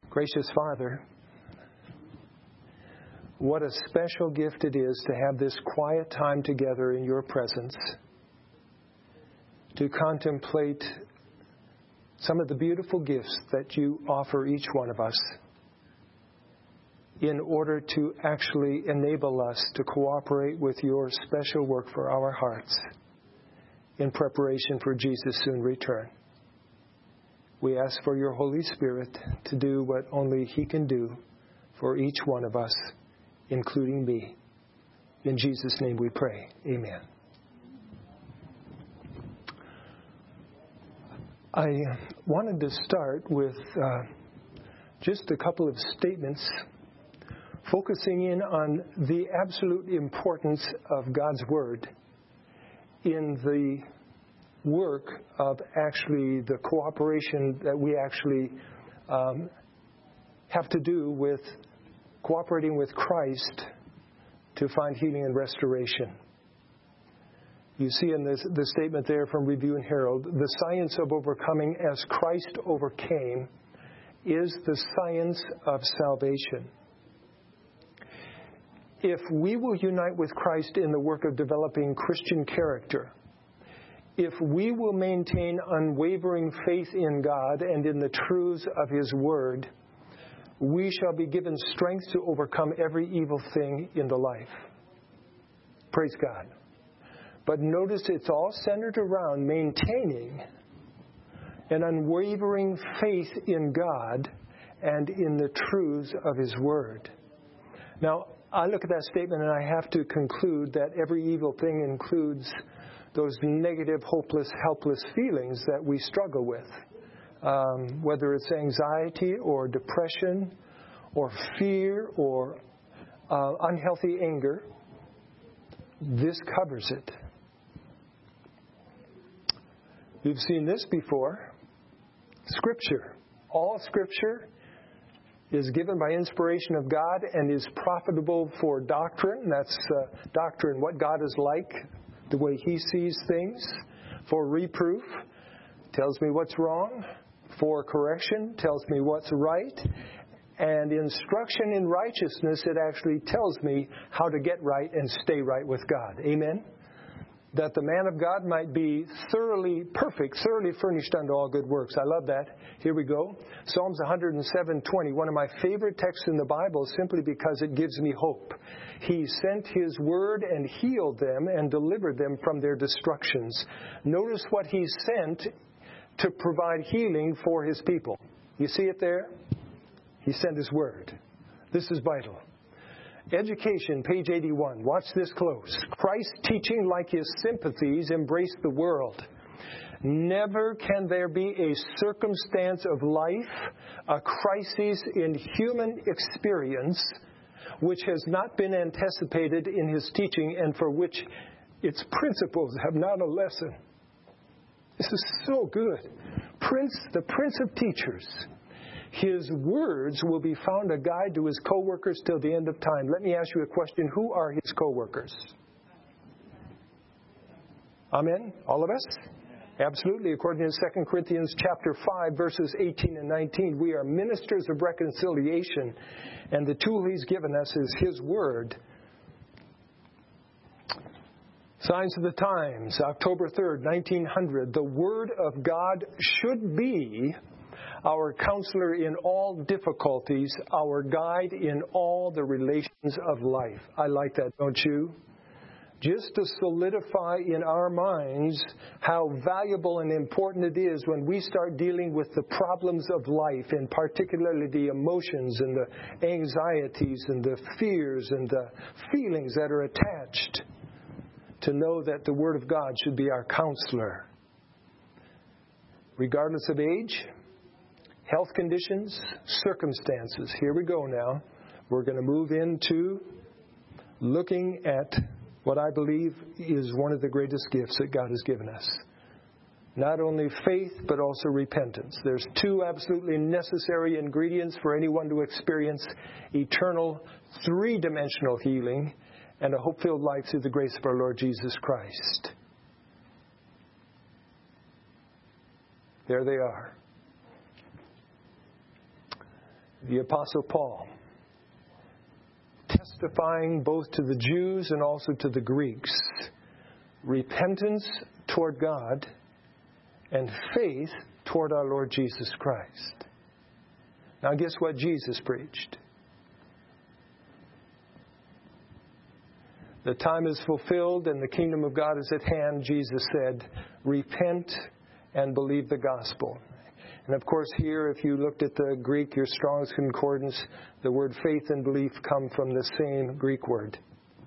Gracious Father, what a special gift it is to have this quiet time together in your presence, to contemplate some of the beautiful gifts that you offer each one of us in order to actually enable us to cooperate with your special work for our hearts in preparation for Jesus' soon return. We ask for your Holy Spirit to do what only He can do for each one of us, including me. In Jesus' name we pray. Amen. I wanted to start with just a couple of statements focusing in on the absolute importance of God's Word in the work of actually the cooperation that we actually have to do with cooperating with Christ to find healing and restoration. You see in the statement there from Review and Herald, the science of overcoming as Christ overcame is the science of salvation. If we will unite with Christ in the work of developing Christian character, if we will maintain unwavering faith in God and in the truths of His Word, we shall be given strength to overcome every evil thing in the life. Praise God. But notice it's all centered around maintaining an unwavering faith in God and in the truths of His Word. Now, I look at that statement and I have to conclude that every evil thing includes those negative, hopeless, helpless feelings that we struggle with. Whether it's anxiety or depression or fear or unhealthy anger, this covers it. We've seen this before. Scripture. All Scripture is given by inspiration of God and is profitable for doctrine. That's doctrine, what God is like, the way He sees things. For reproof, tells me what's wrong. For correction, tells me what's right. And instruction in righteousness, it actually tells me how to get right and stay right with God. Amen? That the man of God might be thoroughly perfect, thoroughly furnished unto all good works. I love that. Here we go. Psalms 107:20, one of my favorite texts in the Bible, simply because it gives me hope. He sent His word and healed them and delivered them from their destructions. Notice what He sent to provide healing for His people. You see it there? He sent His word. This is vital. Education, page 81. Watch this close. Christ's teaching, like His sympathies, embrace the world. Never can there be a circumstance of life, a crisis in human experience, which has not been anticipated in His teaching and for which its principles have not a lesson. This is so good. The Prince of Teachers. His words will be found a guide to His co-workers till the end of time. Let me ask you a question. Who are His co-workers? Amen? All of us? Absolutely. According to 2 Corinthians chapter 5, verses 18 and 19, we are ministers of reconciliation, and the tool He's given us is His Word. Signs of the Times, October 3rd, 1900. The Word of God should be our counselor in all difficulties, our guide in all the relations of life. I like that, don't you? Just to solidify in our minds how valuable and important it is when we start dealing with the problems of life, and particularly the emotions and the anxieties and the fears and the feelings that are attached, to know that the Word of God should be our counselor. Regardless of age, health conditions, circumstances. Here we go now. We're going to move into looking at what I believe is one of the greatest gifts that God has given us. Not only faith, but also repentance. There's two absolutely necessary ingredients for anyone to experience eternal, three-dimensional healing and a hope-filled life through the grace of our Lord Jesus Christ. There they are. The Apostle Paul, testifying both to the Jews and also to the Greeks, repentance toward God and faith toward our Lord Jesus Christ. Now guess what Jesus preached? The time is fulfilled and the kingdom of God is at hand, Jesus said, repent and believe the gospel. And of course here, if you looked at the Greek, your Strong's Concordance, the word faith and belief come from the same Greek word.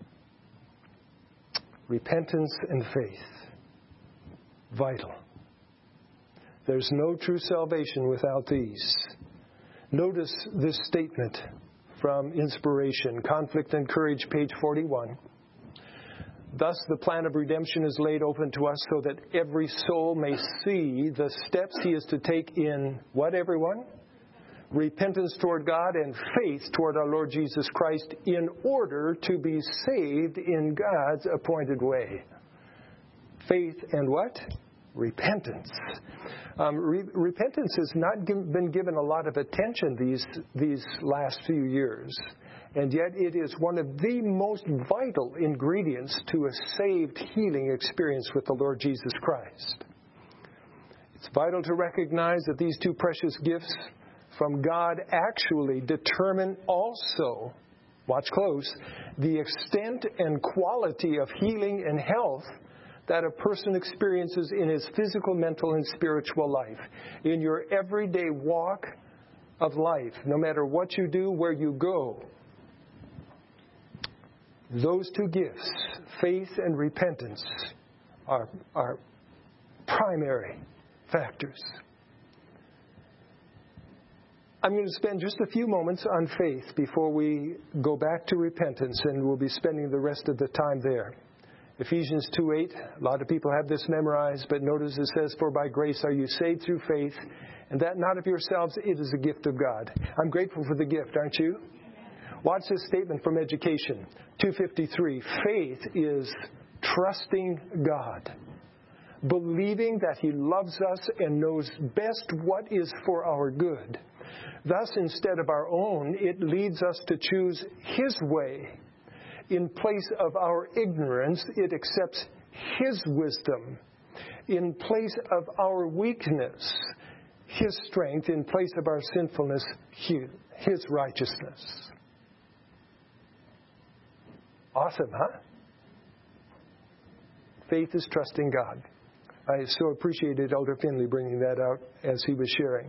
Repentance and faith. Vital. There's no true salvation without these. Notice this statement from Inspiration, Conflict and Courage, page 41. Thus, the plan of redemption is laid open to us so that every soul may see the steps he is to take in what, everyone? Repentance toward God and faith toward our Lord Jesus Christ in order to be saved in God's appointed way. Faith and what? Repentance. Repentance has not been given a lot of attention these last few years. And yet it is one of the most vital ingredients to a saved, healing experience with the Lord Jesus Christ. It's vital to recognize that these two precious gifts from God actually determine also, watch close, the extent and quality of healing and health that a person experiences in his physical, mental, and spiritual life. In your everyday walk of life, no matter what you do, where you go, those two gifts, faith and repentance, are primary factors. I'm going to spend just a few moments on faith before we go back to repentance, and we'll be spending the rest of the time there. Ephesians 2:8, a lot of people have this memorized, but notice it says, "For by grace are you saved through faith, and that not of yourselves, it is a gift of God." I'm grateful for the gift, aren't you? Watch this statement from Education, 253. Faith is trusting God, believing that He loves us and knows best what is for our good. Thus, instead of our own, it leads us to choose His way. In place of our ignorance, it accepts His wisdom. In place of our weakness, His strength. In place of our sinfulness, His righteousness. Awesome, huh? Faith is trusting God. I so appreciated Elder Finley bringing that out as he was sharing.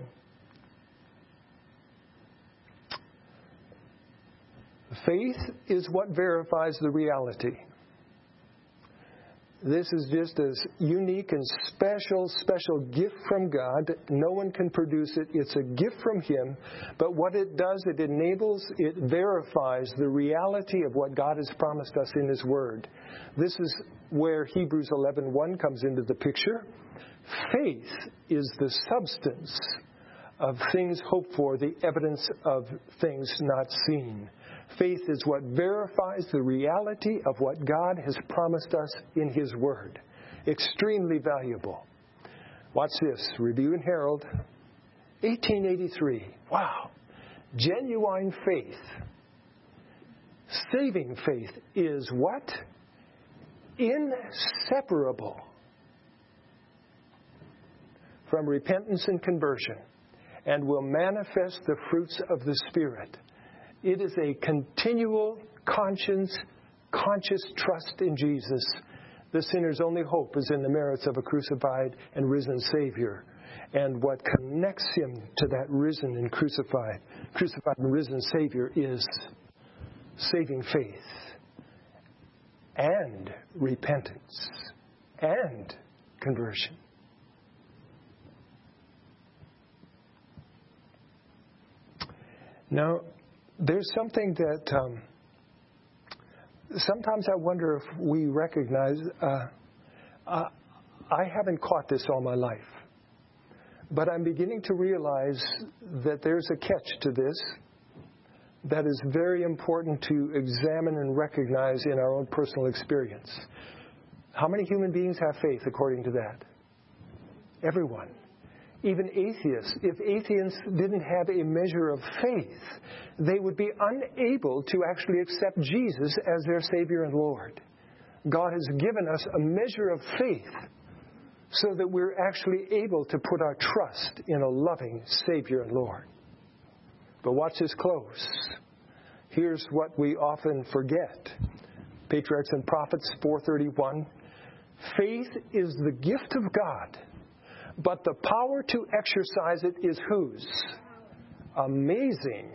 Faith is what verifies the reality. This is just a unique and special gift from God. No one can produce it. It's a gift from Him. But what it does, it verifies the reality of what God has promised us in His Word. This is where Hebrews 11:1 comes into the picture. Faith is the substance of things hoped for, the evidence of things not seen. Faith is what verifies the reality of what God has promised us in His Word. Extremely valuable. Watch this. Review and Herald, 1883. Wow. Genuine faith, saving faith is what? Inseparable from repentance and conversion, and will manifest the fruits of the Spirit. It is a continual, conscious trust in Jesus. The sinner's only hope is in the merits of a crucified and risen Savior. And what connects him to that risen and crucified and risen Savior is saving faith and repentance and conversion. Now, there's something that sometimes I wonder if we recognize. I haven't caught this all my life, but I'm beginning to realize that there's a catch to this that is very important to examine and recognize in our own personal experience. How many human beings have faith according to that? Everyone. even atheists, if atheists didn't have a measure of faith, they would be unable to actually accept Jesus as their Savior and Lord. God has given us a measure of faith so that we're actually able to put our trust in a loving Savior and Lord. But watch this close. Here's what we often forget. Patriarchs and Prophets 4:31. Faith is the gift of God, but the power to exercise it is whose? Amazing.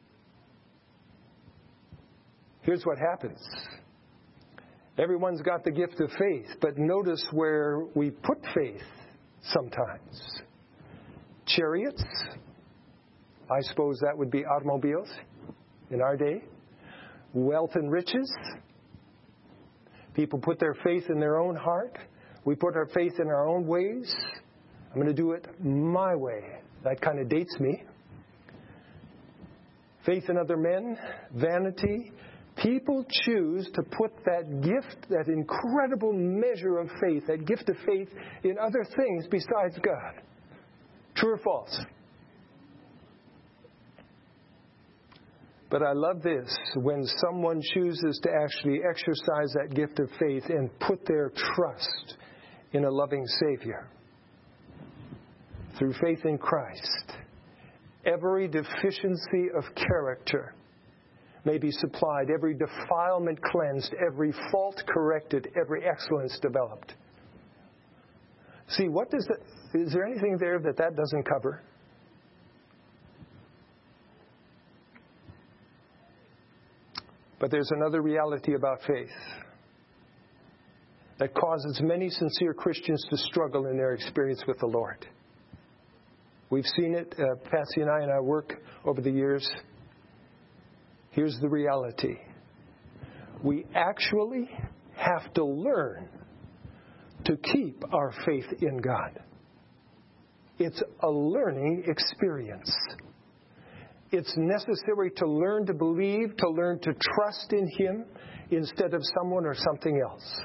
Here's what happens. Everyone's got the gift of faith, but notice where we put faith sometimes. Chariots, I suppose that would be automobiles in our day. Wealth and riches. People put their faith in their own heart. We put our faith in our own ways. I'm going to do it my way. That kind of dates me. Faith in other men, vanity. People choose to put that gift, that incredible measure of faith, that gift of faith in other things besides God. True or false? But I love this, when someone chooses to actually exercise that gift of faith and put their trust in a loving Savior. Through faith in Christ, every deficiency of character may be supplied, every defilement cleansed, every fault corrected, every excellence developed. See, is there anything there that doesn't cover? But there's another reality about faith that causes many sincere Christians to struggle in their experience with the Lord. We've seen it, Patsy and I in our work over the years. Here's the reality. We actually have to learn to keep our faith in God. It's a learning experience. It's necessary to learn to believe, to learn to trust in Him instead of someone or something else.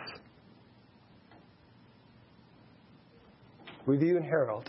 Review and Herald.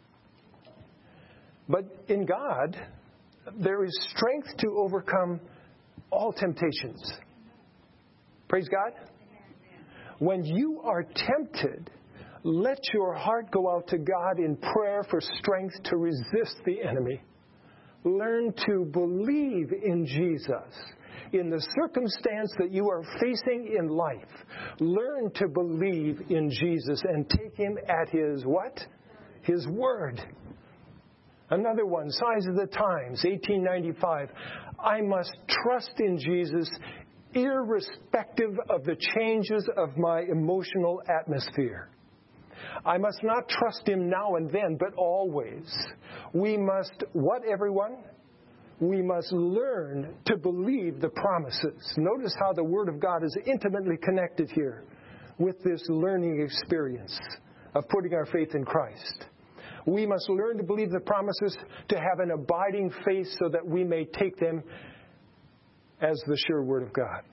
But in God, there is strength to overcome all temptations. Praise God. When you are tempted, let your heart go out to God in prayer for strength to resist the enemy. Learn to believe in Jesus. In the circumstance that you are facing in life, learn to believe in Jesus and take Him at His what? His word. Another one, Signs of the Times, 1895. I must trust in Jesus irrespective of the changes of my emotional atmosphere. I must not trust Him now and then, but always. We must, what everyone? We must learn to believe the promises. Notice how the Word of God is intimately connected here with this learning experience of putting our faith in Christ. We must learn to believe the promises, to have an abiding faith so that we may take them as the sure Word of God.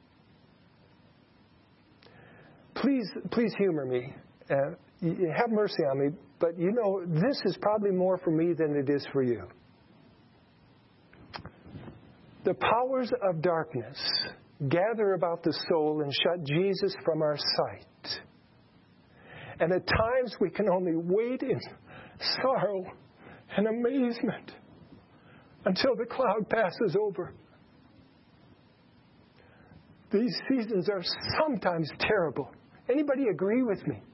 Please humor me. Have mercy on me, but you know, this is probably more for me than it is for you. The powers of darkness gather about the soul and shut Jesus from our sight. And at times we can only wait in sorrow and amazement until the cloud passes over. These seasons are sometimes terrible. Anybody agree with me?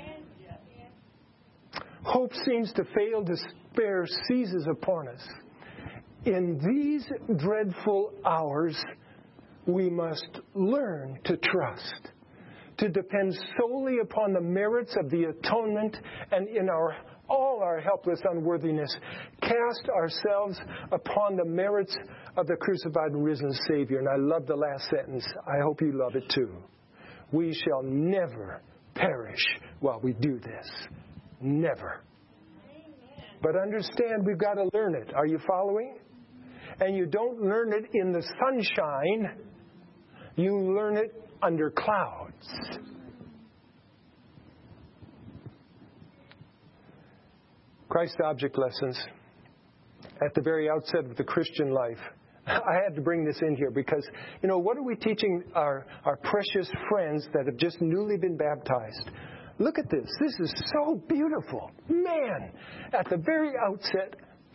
Hope seems to fail, despair seizes upon us. In these dreadful hours, we must learn to trust, to depend solely upon the merits of the atonement, and in all our helpless unworthiness, cast ourselves upon the merits of the crucified and risen Savior. And I love the last sentence. I hope you love it too. We shall never perish while we do this. Never. But understand, we've got to learn it. Are you following? And you don't learn it in the sunshine. You learn it under clouds. Christ Object Lessons. At the very outset of the Christian life, I had to bring this in here because, what are we teaching our precious friends that have just newly been baptized? Look at this. This is so beautiful. Man, at the very outset,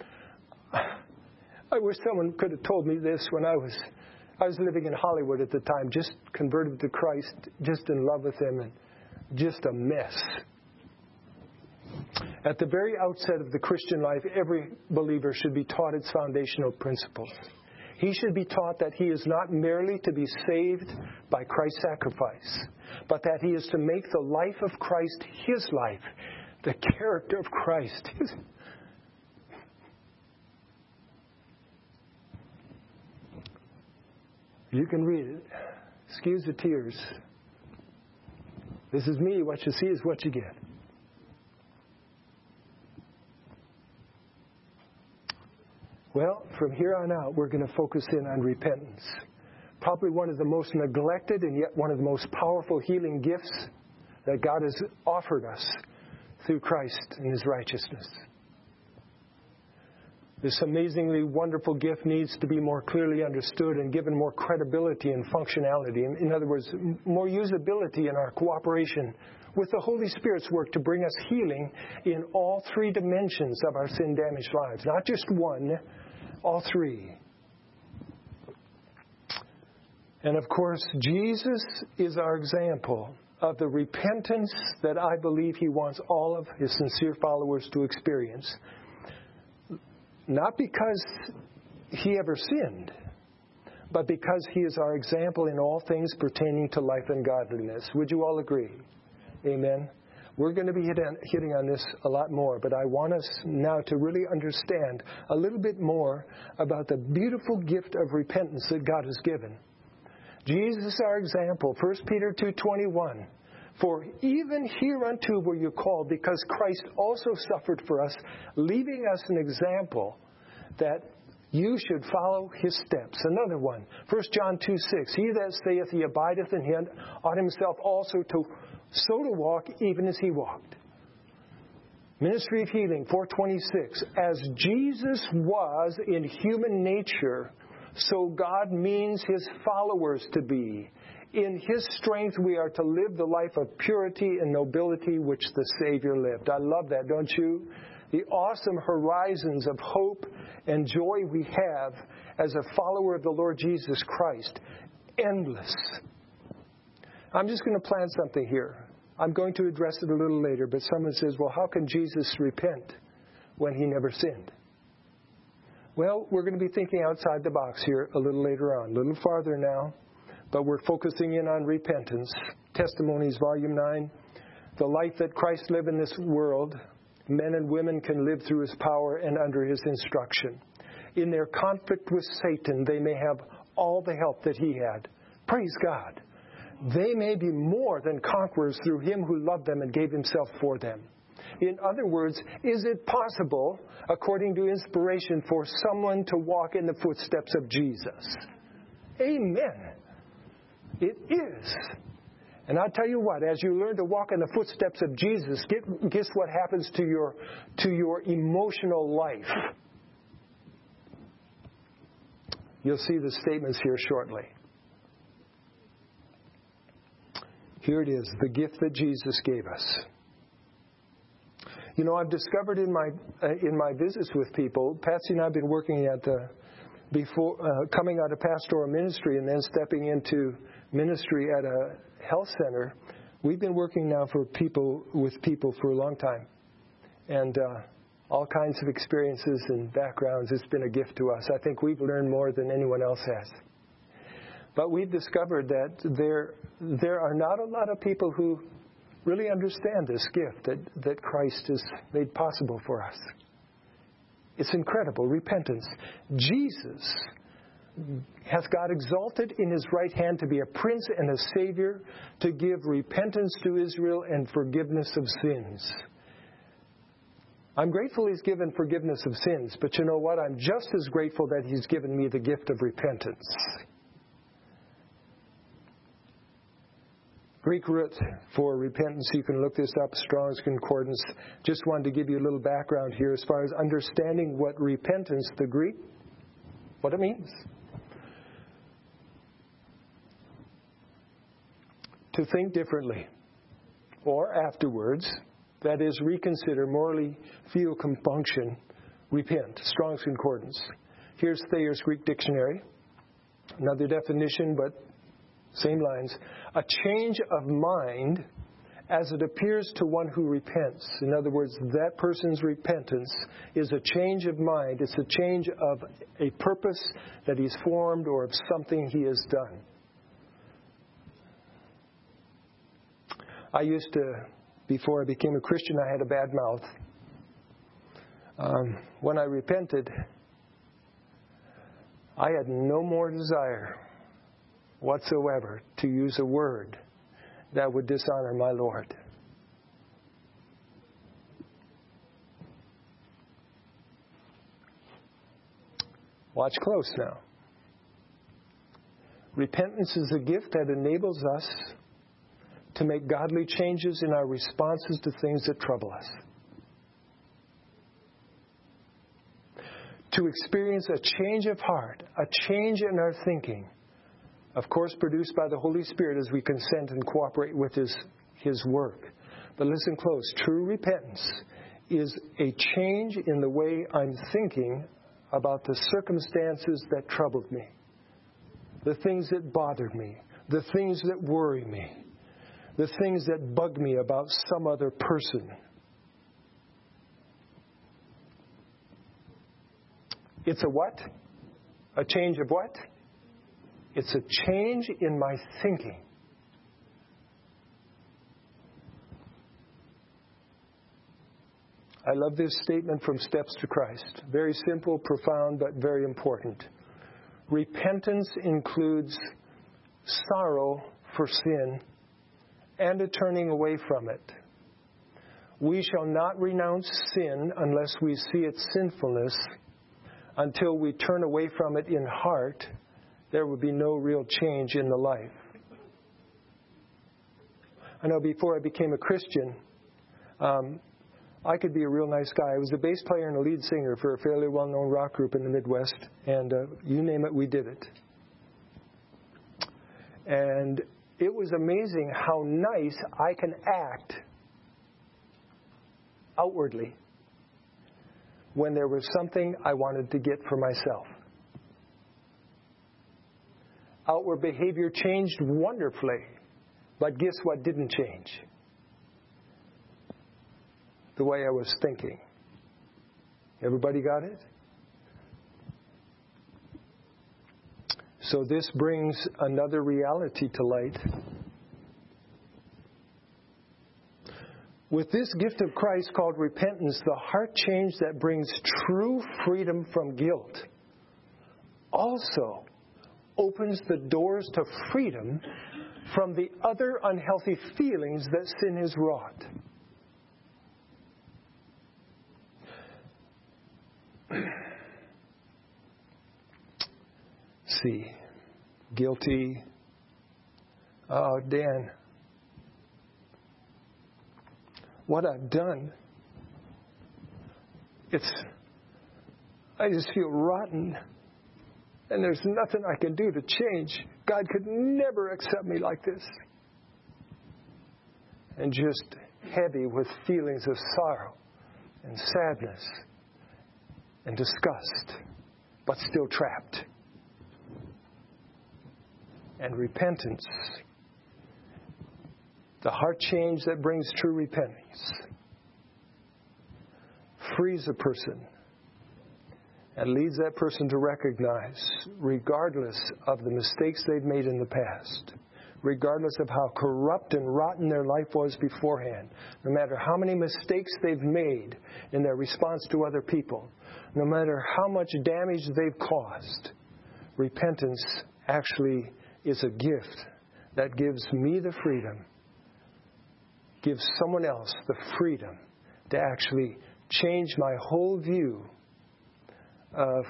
I wish someone could have told me this when I was living in Hollywood at the time, just converted to Christ, just in love with Him, and just a mess. At the very outset of the Christian life, every believer should be taught its foundational principles. He should be taught that he is not merely to be saved by Christ's sacrifice, but that he is to make the life of Christ his life, the character of Christ. You can read it. Excuse the tears. This is me. What you see is what you get. Well, from here on out, we're going to focus in on repentance. Probably one of the most neglected and yet one of the most powerful healing gifts that God has offered us through Christ and His righteousness. This amazingly wonderful gift needs to be more clearly understood and given more credibility and functionality. In other words, more usability in our cooperation with the Holy Spirit's work to bring us healing in all three dimensions of our sin-damaged lives. Not just one, all three. And of course, Jesus is our example of the repentance that I believe He wants all of His sincere followers to experience. Not because He ever sinned, but because He is our example in all things pertaining to life and godliness. Would you all agree? Amen. We're going to be hitting on this a lot more, but I want us now to really understand a little bit more about the beautiful gift of repentance that God has given. Jesus is our example. 1 Peter 2:21. For even hereunto were you called, because Christ also suffered for us, leaving us an example that you should follow His steps. Another one, 1 John 2:6. He that saith he abideth in Him ought himself also to walk even as He walked. Ministry of Healing 4:26. As Jesus was in human nature, so God means His followers to be. In His strength we are to live the life of purity and nobility which the Savior lived. I love that, don't you? The awesome horizons of hope and joy we have as a follower of the Lord Jesus Christ. Endless. I'm just going to plant something here. I'm going to address it a little later, but someone says, well, how can Jesus repent when He never sinned? Well, we're going to be thinking outside the box here a little later on, a little farther now, but we're focusing in on repentance. Testimonies, Volume 9. The life that Christ lived in this world, men and women can live through His power and under His instruction. In their conflict with Satan, they may have all the help that He had. Praise God. They may be more than conquerors through Him who loved them and gave Himself for them. In other words, is it possible, according to inspiration, for someone to walk in the footsteps of Jesus? Amen. It is. And I'll tell you what, as you learn to walk in the footsteps of Jesus, guess what happens to your emotional life? You'll see the statements here shortly. Here it is, the gift that Jesus gave us. You know, I've discovered in my visits with people, Patsy and I have been working at coming out of pastoral ministry and then stepping into ministry at a health center. We've been working now with people for a long time, and all kinds of experiences and backgrounds. It's been a gift to us. I think we've learned more than anyone else has. But we've discovered that there are not a lot of people who really understand this gift that Christ has made possible for us. It's incredible. Repentance. Jesus has God exalted in His right hand to be a prince and a savior, to give repentance to Israel and forgiveness of sins. I'm grateful He's given forgiveness of sins, but you know what? I'm just as grateful that He's given me the gift of repentance. Greek root for repentance, you can look this up, Strong's Concordance. Just wanted to give you a little background here as far as understanding what repentance, the Greek, what it means. To think differently, or afterwards, that is, reconsider, morally feel compunction, repent. Strong's Concordance. Here's Thayer's Greek Dictionary. Another definition, but same lines. A change of mind as it appears to one who repents. In other words, that person's repentance is a change of mind. It's a change of a purpose that he's formed or of something he has done. I used to, before I became a Christian, I had a bad mouth. When I repented, I had no more desire whatsoever to use a word that would dishonor my Lord. Watch close now. Repentance is a gift that enables us to make godly changes in our responses to things that trouble us. To experience a change of heart, a change in our thinking, of course produced by the Holy Spirit as we consent and cooperate with His work. But listen close. True repentance is a change in the way I'm thinking about the circumstances that troubled me, the things that bothered me, the things that worry me, the things that bug me about some other person. It's a what? A change of what? It's a change in my thinking. I love this statement from Steps to Christ. Very simple, profound, but very important. Repentance includes sorrow for sin and a turning away from it. We shall not renounce sin unless we see its sinfulness. Until we turn away from it in heart, there will be no real change in the life. I know before I became a Christian, I could be a real nice guy. I was a bass player and a lead singer for a fairly well-known rock group in the Midwest, and you name it, we did it. And it was amazing how nice I can act outwardly when there was something I wanted to get for myself. Outward behavior changed wonderfully, but guess what didn't change? The way I was thinking. Everybody got it? So this brings another reality to light. With this gift of Christ called repentance, the heart change that brings true freedom from guilt also opens the doors to freedom from the other unhealthy feelings that sin has wrought. See, guilty. Oh, Dan, what I've done, I just feel rotten, and there's nothing I can do to change. God could never accept me like this. And just heavy with feelings of sorrow and sadness and disgust, but still trapped. And repentance, the heart change that brings true repentance, frees a person and leads that person to recognize, regardless of the mistakes they've made in the past, regardless of how corrupt and rotten their life was beforehand, no matter how many mistakes they've made in their response to other people, no matter how much damage they've caused, repentance actually is a gift that gives me the freedom, gives someone else the freedom to actually change my whole view of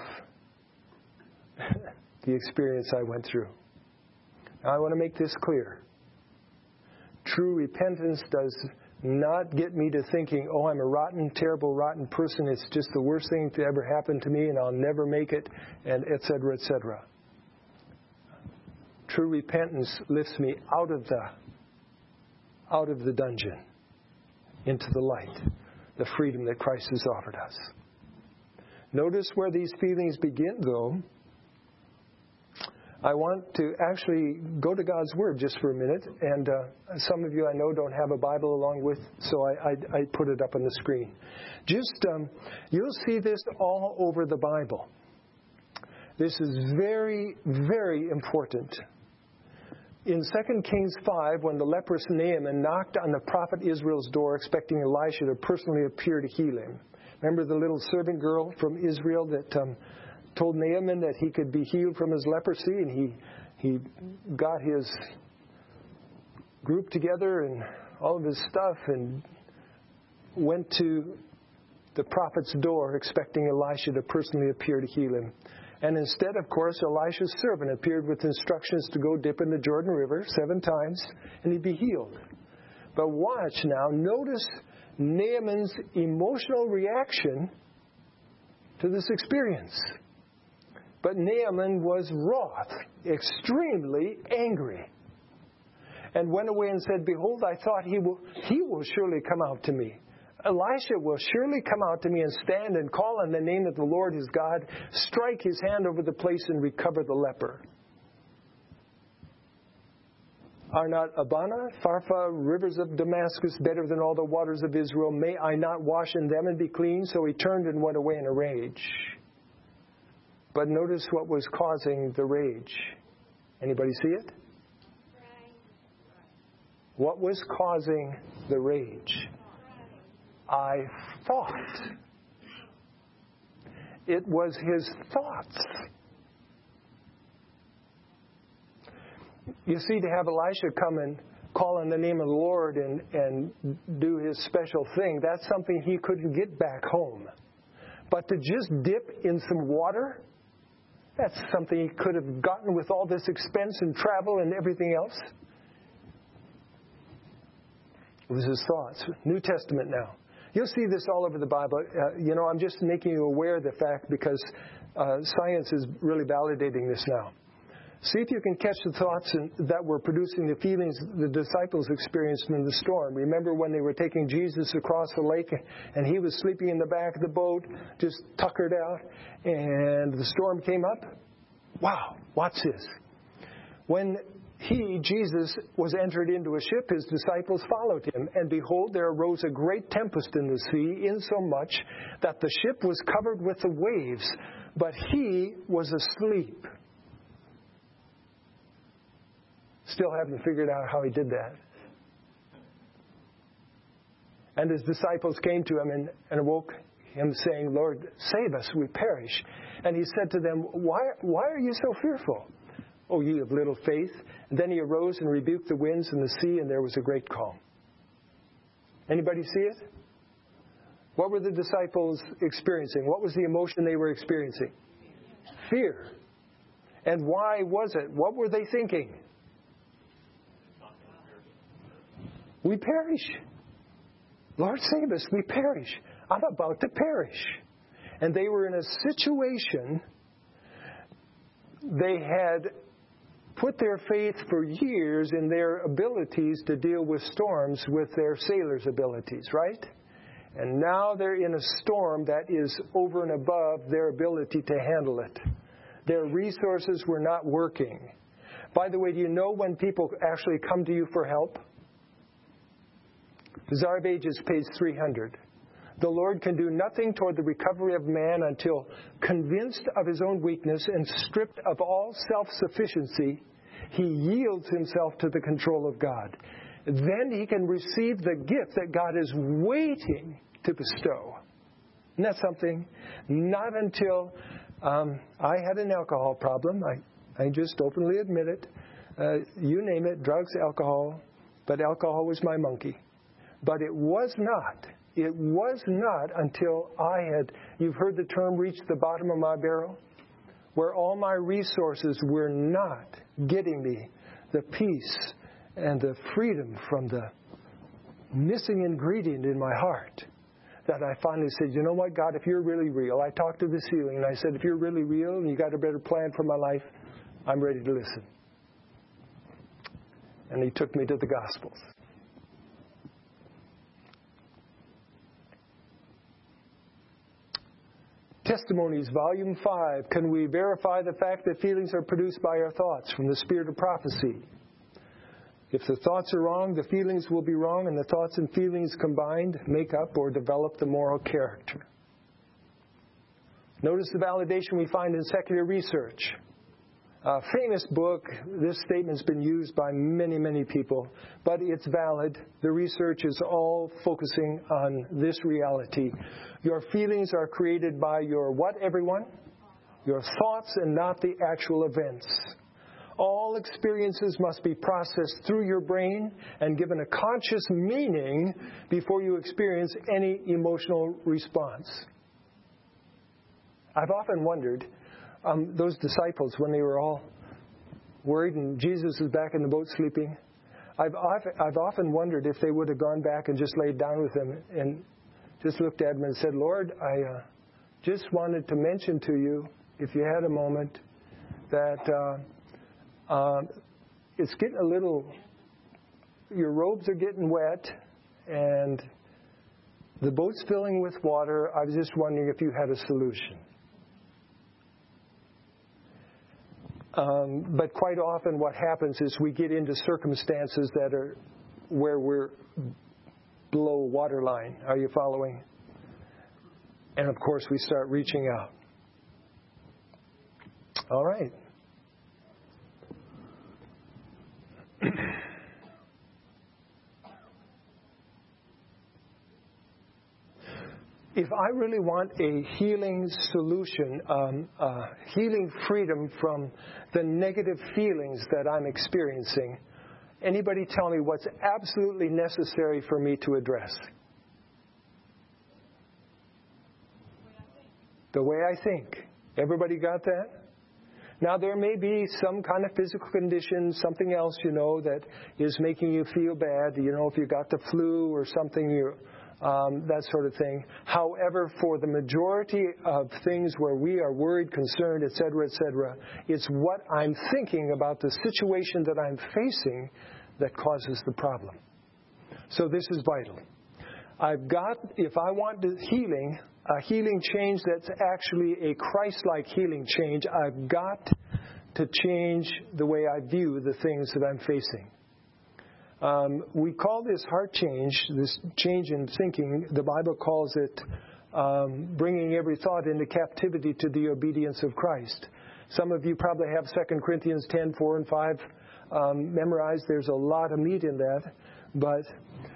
the experience I went through. Now, I want to make this clear. True repentance does not get me to thinking, oh, I'm a rotten, terrible, rotten person. It's just the worst thing to ever happen to me and I'll never make it, and et cetera, et cetera. True repentance lifts me out of the dungeon into the light, the freedom that Christ has offered us. Notice where these feelings begin, though. I want to actually go to God's Word just for a minute, and some of you I know don't have a Bible along with, so I put it up on the screen. You'll see this all over the Bible. This is very, very important. In 2 Kings 5, when the leprous Naaman knocked on the prophet Israel's door expecting Elisha to personally appear to heal him. Remember the little servant girl from Israel that told Naaman that he could be healed from his leprosy, and he got his group together and all of his stuff and went to the prophet's door expecting Elisha to personally appear to heal him. And instead, of course, Elisha's servant appeared with instructions to go dip in the Jordan River 7 times and he'd be healed. But watch now, notice Naaman's emotional reaction to this experience. But Naaman was wroth, extremely angry, and went away and said, behold, I thought he will surely come out to me. Elisha will surely come out to me and stand and call on the name of the Lord his God, strike his hand over the place and recover the leper. Are not Abana, Pharpar, rivers of Damascus better than all the waters of Israel? May I not wash in them and be clean? So he turned and went away in a rage. But notice what was causing the rage. Anybody see it? What was causing the rage? I thought. It was his thoughts. You see, to have Elisha come and call on the name of the Lord and do his special thing, that's something he couldn't get back home. But to just dip in some water, that's something he could have gotten with all this expense and travel and everything else. It was his thoughts. New Testament now. You'll see this all over the Bible. I'm just making you aware of the fact because science is really validating this now. See if you can catch the thoughts that were producing the feelings the disciples experienced in the storm. Remember when they were taking Jesus across the lake and he was sleeping in the back of the boat, just tuckered out, and the storm came up? Wow, watch this. When Jesus, was entered into a ship, his disciples followed him. And behold, there arose a great tempest in the sea, insomuch that the ship was covered with the waves, but he was asleep. Still haven't figured out how he did that. And his disciples came to him and awoke him, saying, Lord, save us, we perish. And he said to them, Why are you so fearful, O ye of little faith? And then he arose and rebuked the winds and the sea, and there was a great calm. Anybody see it? What were the disciples experiencing? What was the emotion they were experiencing? Fear. And why was it? What were they thinking? We perish. Lord, save us. We perish. I'm about to perish. And they were in a situation, they had put their faith for years in their abilities to deal with storms with their sailors' abilities, right? And now they're in a storm that is over and above their ability to handle it. Their resources were not working. By the way, do you know when people actually come to you for help? Desire of Ages, page 300. The Lord can do nothing toward the recovery of man until, convinced of his own weakness and stripped of all self-sufficiency, he yields himself to the control of God. Then he can receive the gift that God is waiting to bestow. Isn't that something? Not until I had an alcohol problem. I just openly admit it. You name it, drugs, alcohol. But alcohol was my monkey. But it was not until I had, you've heard the term, reached the bottom of my barrel, where all my resources were not getting me the peace and the freedom from the missing ingredient in my heart, that I finally said, you know what, God, if you're really real, I talked to the ceiling and I said, if you're really real and you got a better plan for my life, I'm ready to listen. And He took me to the Gospels. Testimonies, Volume 5. Can we verify the fact that feelings are produced by our thoughts from the spirit of prophecy? If the thoughts are wrong, the feelings will be wrong, and the thoughts and feelings combined make up or develop the moral character. Notice the validation we find in secular research. A famous book, this statement's been used by many, many people, but it's valid. The research is all focusing on this reality. Your feelings are created by your what, everyone? Your thoughts and not the actual events. All experiences must be processed through your brain and given a conscious meaning before you experience any emotional response. I've often wondered, those disciples, when they were all worried and Jesus is back in the boat sleeping, I've often wondered if they would have gone back and just laid down with him and just looked at him and said, Lord, I just wanted to mention to you, if you had a moment, that it's getting a little, your robes are getting wet and the boat's filling with water. I was just wondering if you had a solution. But quite often what happens is we get into circumstances that are where we're below waterline. Are you following? And of course we start reaching out. All right. If I really want a healing solution, healing freedom from the negative feelings that I'm experiencing, anybody tell me what's absolutely necessary for me to address? The way I think. Everybody got that? Now, there may be some kind of physical condition, something else, that is making you feel bad. If you got the flu or something, that sort of thing. However, for the majority of things where we are worried, concerned, etc., it's what I'm thinking about the situation that I'm facing that causes the problem. So this is vital. If I want the healing, a healing change that's actually a Christ-like healing change, I've got to change the way I view the things that I'm facing. We call this heart change, this change in thinking, the Bible calls it bringing every thought into captivity to the obedience of Christ. Some of you probably have 2 Corinthians 10, 4 and 5 memorized. There's a lot of meat in that. But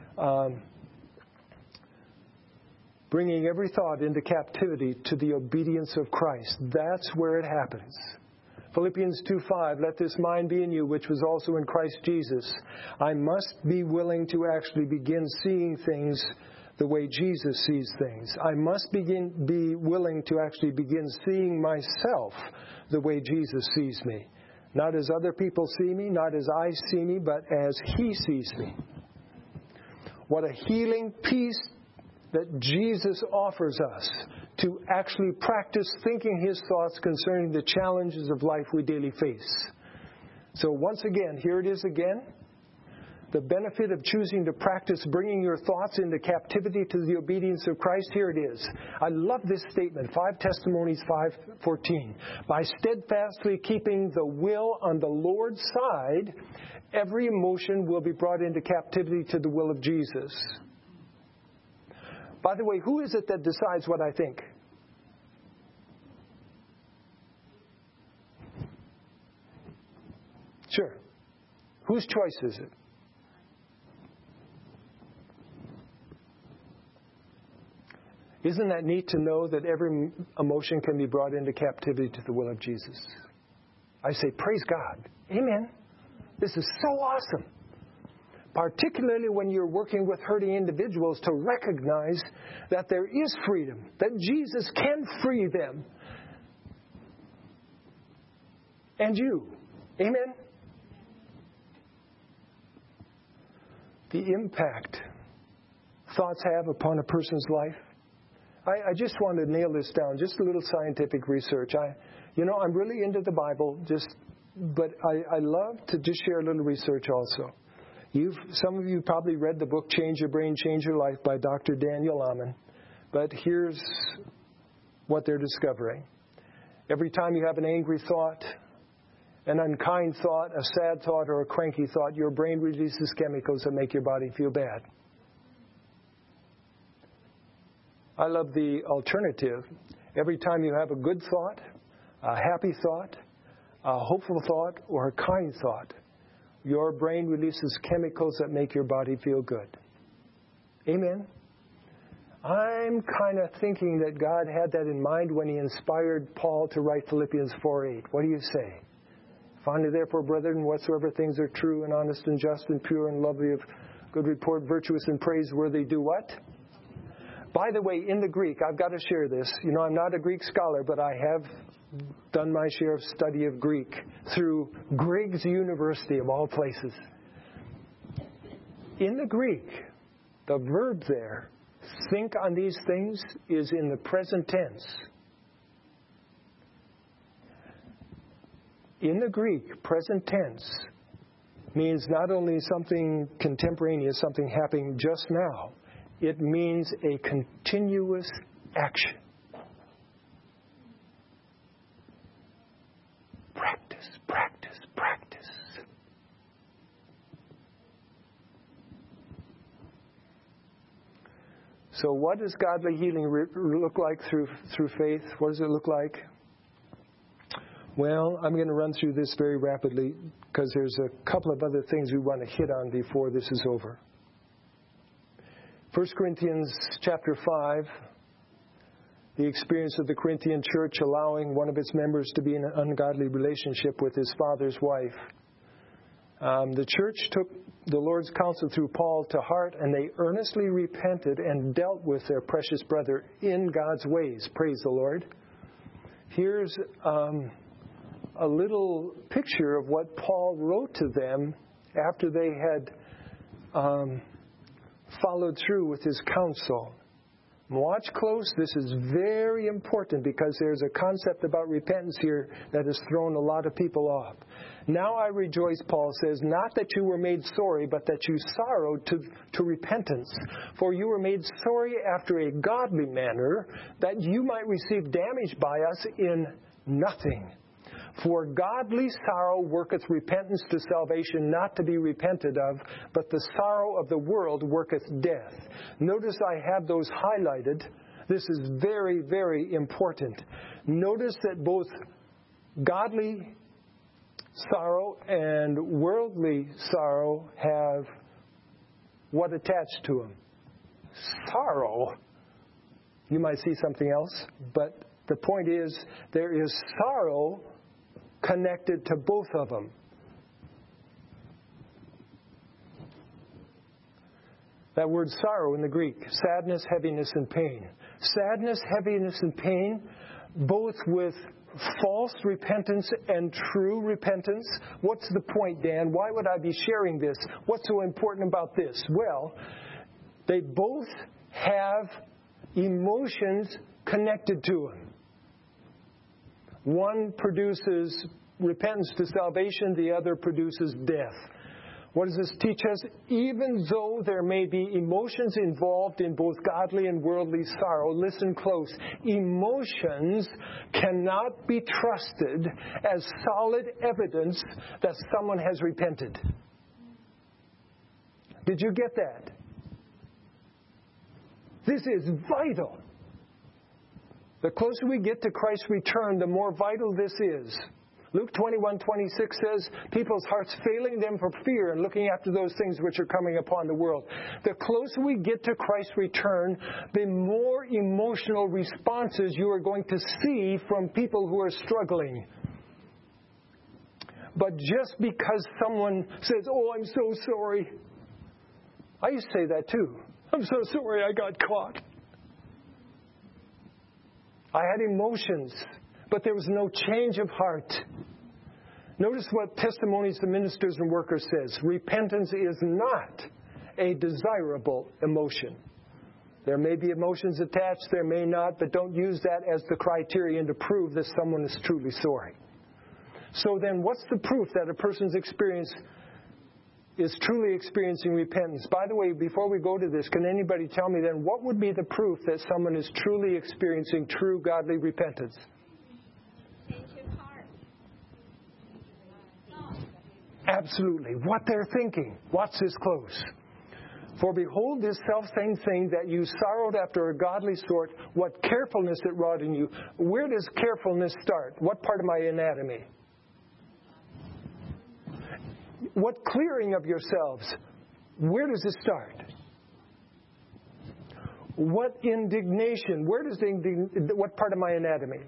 bringing every thought into captivity to the obedience of Christ, that's where it happens. Philippians 2:5, let this mind be in you, which was also in Christ Jesus. I must be willing to actually begin seeing things the way Jesus sees things. I must be willing to actually begin seeing myself the way Jesus sees me. Not as other people see me, not as I see me, but as He sees me. What a healing peace that Jesus offers us to actually practice thinking His thoughts concerning the challenges of life we daily face. So once again, here it is again. The benefit of choosing to practice bringing your thoughts into captivity to the obedience of Christ, here it is. I love this statement, 5 Testimonies 5:14. By steadfastly keeping the will on the Lord's side, every emotion will be brought into captivity to the will of Jesus. By the way, who is it that decides what I think? Sure. Whose choice is it? Isn't that neat to know that every emotion can be brought into captivity to the will of Jesus? I say, praise God. Amen. This is so awesome. Particularly when you're working with hurting individuals, to recognize that there is freedom, that Jesus can free them. And you. Amen? the impact thoughts have upon a person's life? I just want to nail this down, just a little scientific research. I'm really into the Bible, but I love to just share a little research also. Some of you probably read the book Change Your Brain, Change Your Life by Dr. Daniel Amen. But here's what they're discovering. Every time you have an angry thought, an unkind thought, a sad thought, or a cranky thought, your brain releases chemicals that make your body feel bad. I love the alternative. Every time you have a good thought, a happy thought, a hopeful thought, or a kind thought, your brain releases chemicals that make your body feel good. Amen? I'm kind of thinking that God had that in mind when He inspired Paul to write Philippians 4:8. What do you say? Finally, therefore, brethren, whatsoever things are true and honest and just and pure and lovely of good report, virtuous and praiseworthy, do what? By the way, in the Greek, I've got to share this. I'm not a Greek scholar, but I have done my share of study of Greek through Griggs University, of all places. In the Greek, the verb there, think on these things, is in the present tense. In the Greek, present tense means not only something contemporaneous, something happening just now. It means a continuous action. Practice, practice, practice. So what does godly healing look like through faith? What does it look like? Well, I'm going to run through this very rapidly because there's a couple of other things we want to hit on before this is over. 1 Corinthians chapter 5, the experience of the Corinthian church allowing one of its members to be in an ungodly relationship with his father's wife. The church took the Lord's counsel through Paul to heart, and they earnestly repented and dealt with their precious brother in God's ways. Praise the Lord. Here's a little picture of what Paul wrote to them after they had followed through with his counsel. Watch close. This is very important because there's a concept about repentance here that has thrown a lot of people off. Now I rejoice, Paul says, not that you were made sorry, but that you sorrowed to repentance. For you were made sorry after a godly manner, that you might receive damage by us in nothing. For godly sorrow worketh repentance to salvation, not to be repented of, but the sorrow of the world worketh death. Notice I have those highlighted. This is very, very important. Notice that both godly sorrow and worldly sorrow have what attached to them? Sorrow. You might see something else, but the point is there is sorrow connected to both of them. That word sorrow in the Greek, sadness, heaviness, and pain. Sadness, heaviness, and pain, both with false repentance and true repentance. What's the point, Dan? Why would I be sharing this? What's so important about this? Well, they both have emotions connected to them. One produces repentance to salvation, the other produces death. What does this teach us? Even though there may be emotions involved in both godly and worldly sorrow, listen close, emotions cannot be trusted as solid evidence that someone has repented. Did you get that? This is vital. The closer we get to Christ's return, the more vital this is. Luke 21:26 says, people's hearts failing them for fear and looking after those things which are coming upon the world. The closer we get to Christ's return, the more emotional responses you are going to see from people who are struggling. But just because someone says, oh, I'm so sorry. I used to say that too. I'm so sorry I got caught. I had emotions, but there was no change of heart. Notice what Testimonies to Ministers and Workers says. Repentance is not a desirable emotion. There may be emotions attached, there may not, but don't use that as the criterion to prove that someone is truly sorry. So then what's the proof that a person's experience is truly experiencing repentance? By the way, before we go to this, can anybody tell me then what would be the proof that someone is truly experiencing true godly repentance? Change his heart. Absolutely. What they're thinking. Watch this close. For behold this selfsame thing that you sorrowed after a godly sort, what carefulness it wrought in you. Where does carefulness start? What part of my anatomy? What clearing of yourselves? Where does it start? What indignation? Where does what part of my anatomy?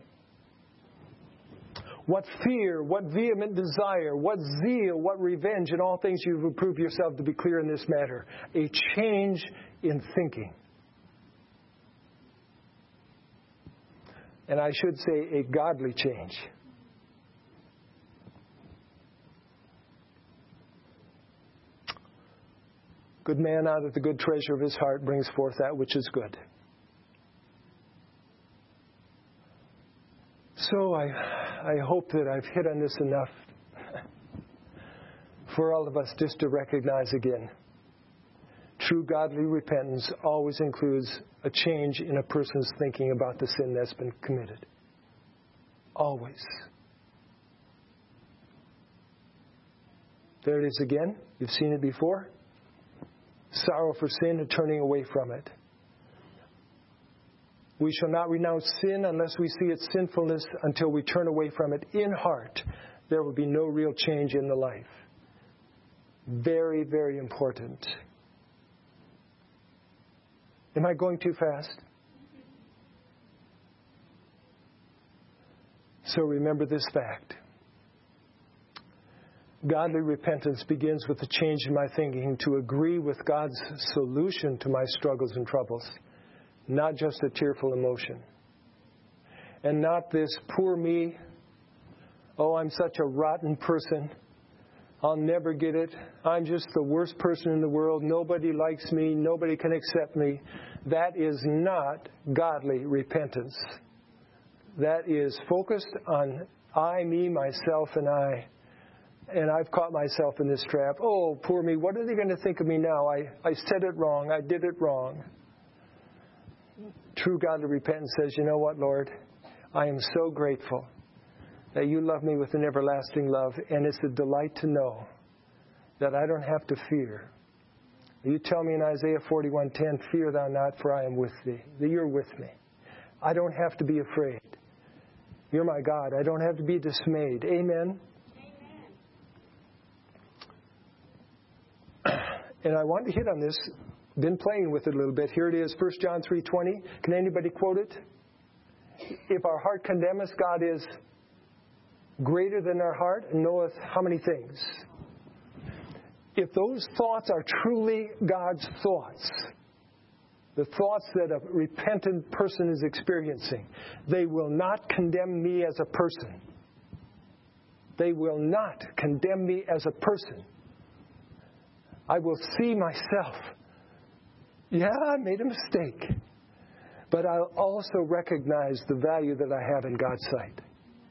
What fear, what vehement desire, what zeal, what revenge, in all things you've approved yourself to be clear in this matter. A change in thinking. And I should say a godly change. Good man out of the good treasure of his heart brings forth that which is good. So I hope that I've hit on this enough for all of us just to recognize again. True godly repentance always includes a change in a person's thinking about the sin that's been committed. Always. There it is again. You've seen it before. Sorrow for sin and turning away from it. We shall not renounce sin unless we see its sinfulness until we turn away from it in heart. There will be no real change in the life. Very, very important. Am I going too fast? So remember this fact. Godly repentance begins with a change in my thinking to agree with God's solution to my struggles and troubles, not just a tearful emotion. And not this, poor me, oh, I'm such a rotten person, I'll never get it, I'm just the worst person in the world, nobody likes me, nobody can accept me. That is not godly repentance. That is focused on I, me, myself, and I. And I've caught myself in this trap. Oh, poor me, what are they going to think of me now? I said it wrong. I did it wrong. True godly repentance says, you know what, Lord? I am so grateful that you love me with an everlasting love, and it's a delight to know that I don't have to fear. You tell me in Isaiah 41:10, fear thou not, for I am with thee. That you're with me. I don't have to be afraid. You're my God. I don't have to be dismayed. Amen? And I want to hit on this. Been playing with it a little bit. Here it is, 1 John 3:20. Can anybody quote it? If our heart condemn us, God is greater than our heart and knoweth how many things. If those thoughts are truly God's thoughts, the thoughts that a repentant person is experiencing, they will not condemn me as a person. They will not condemn me as a person. I will see myself. Yeah, I made a mistake. But I'll also recognize the value that I have in God's sight.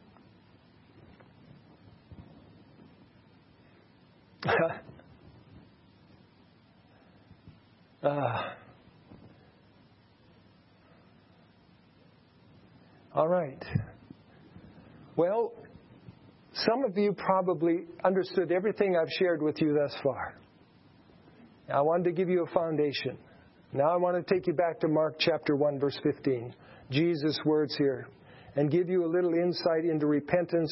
All right. Well, some of you probably understood everything I've shared with you thus far. I wanted to give you a foundation. Now I want to take you back to Mark chapter 1, verse 15. Jesus' words here. And give you a little insight into repentance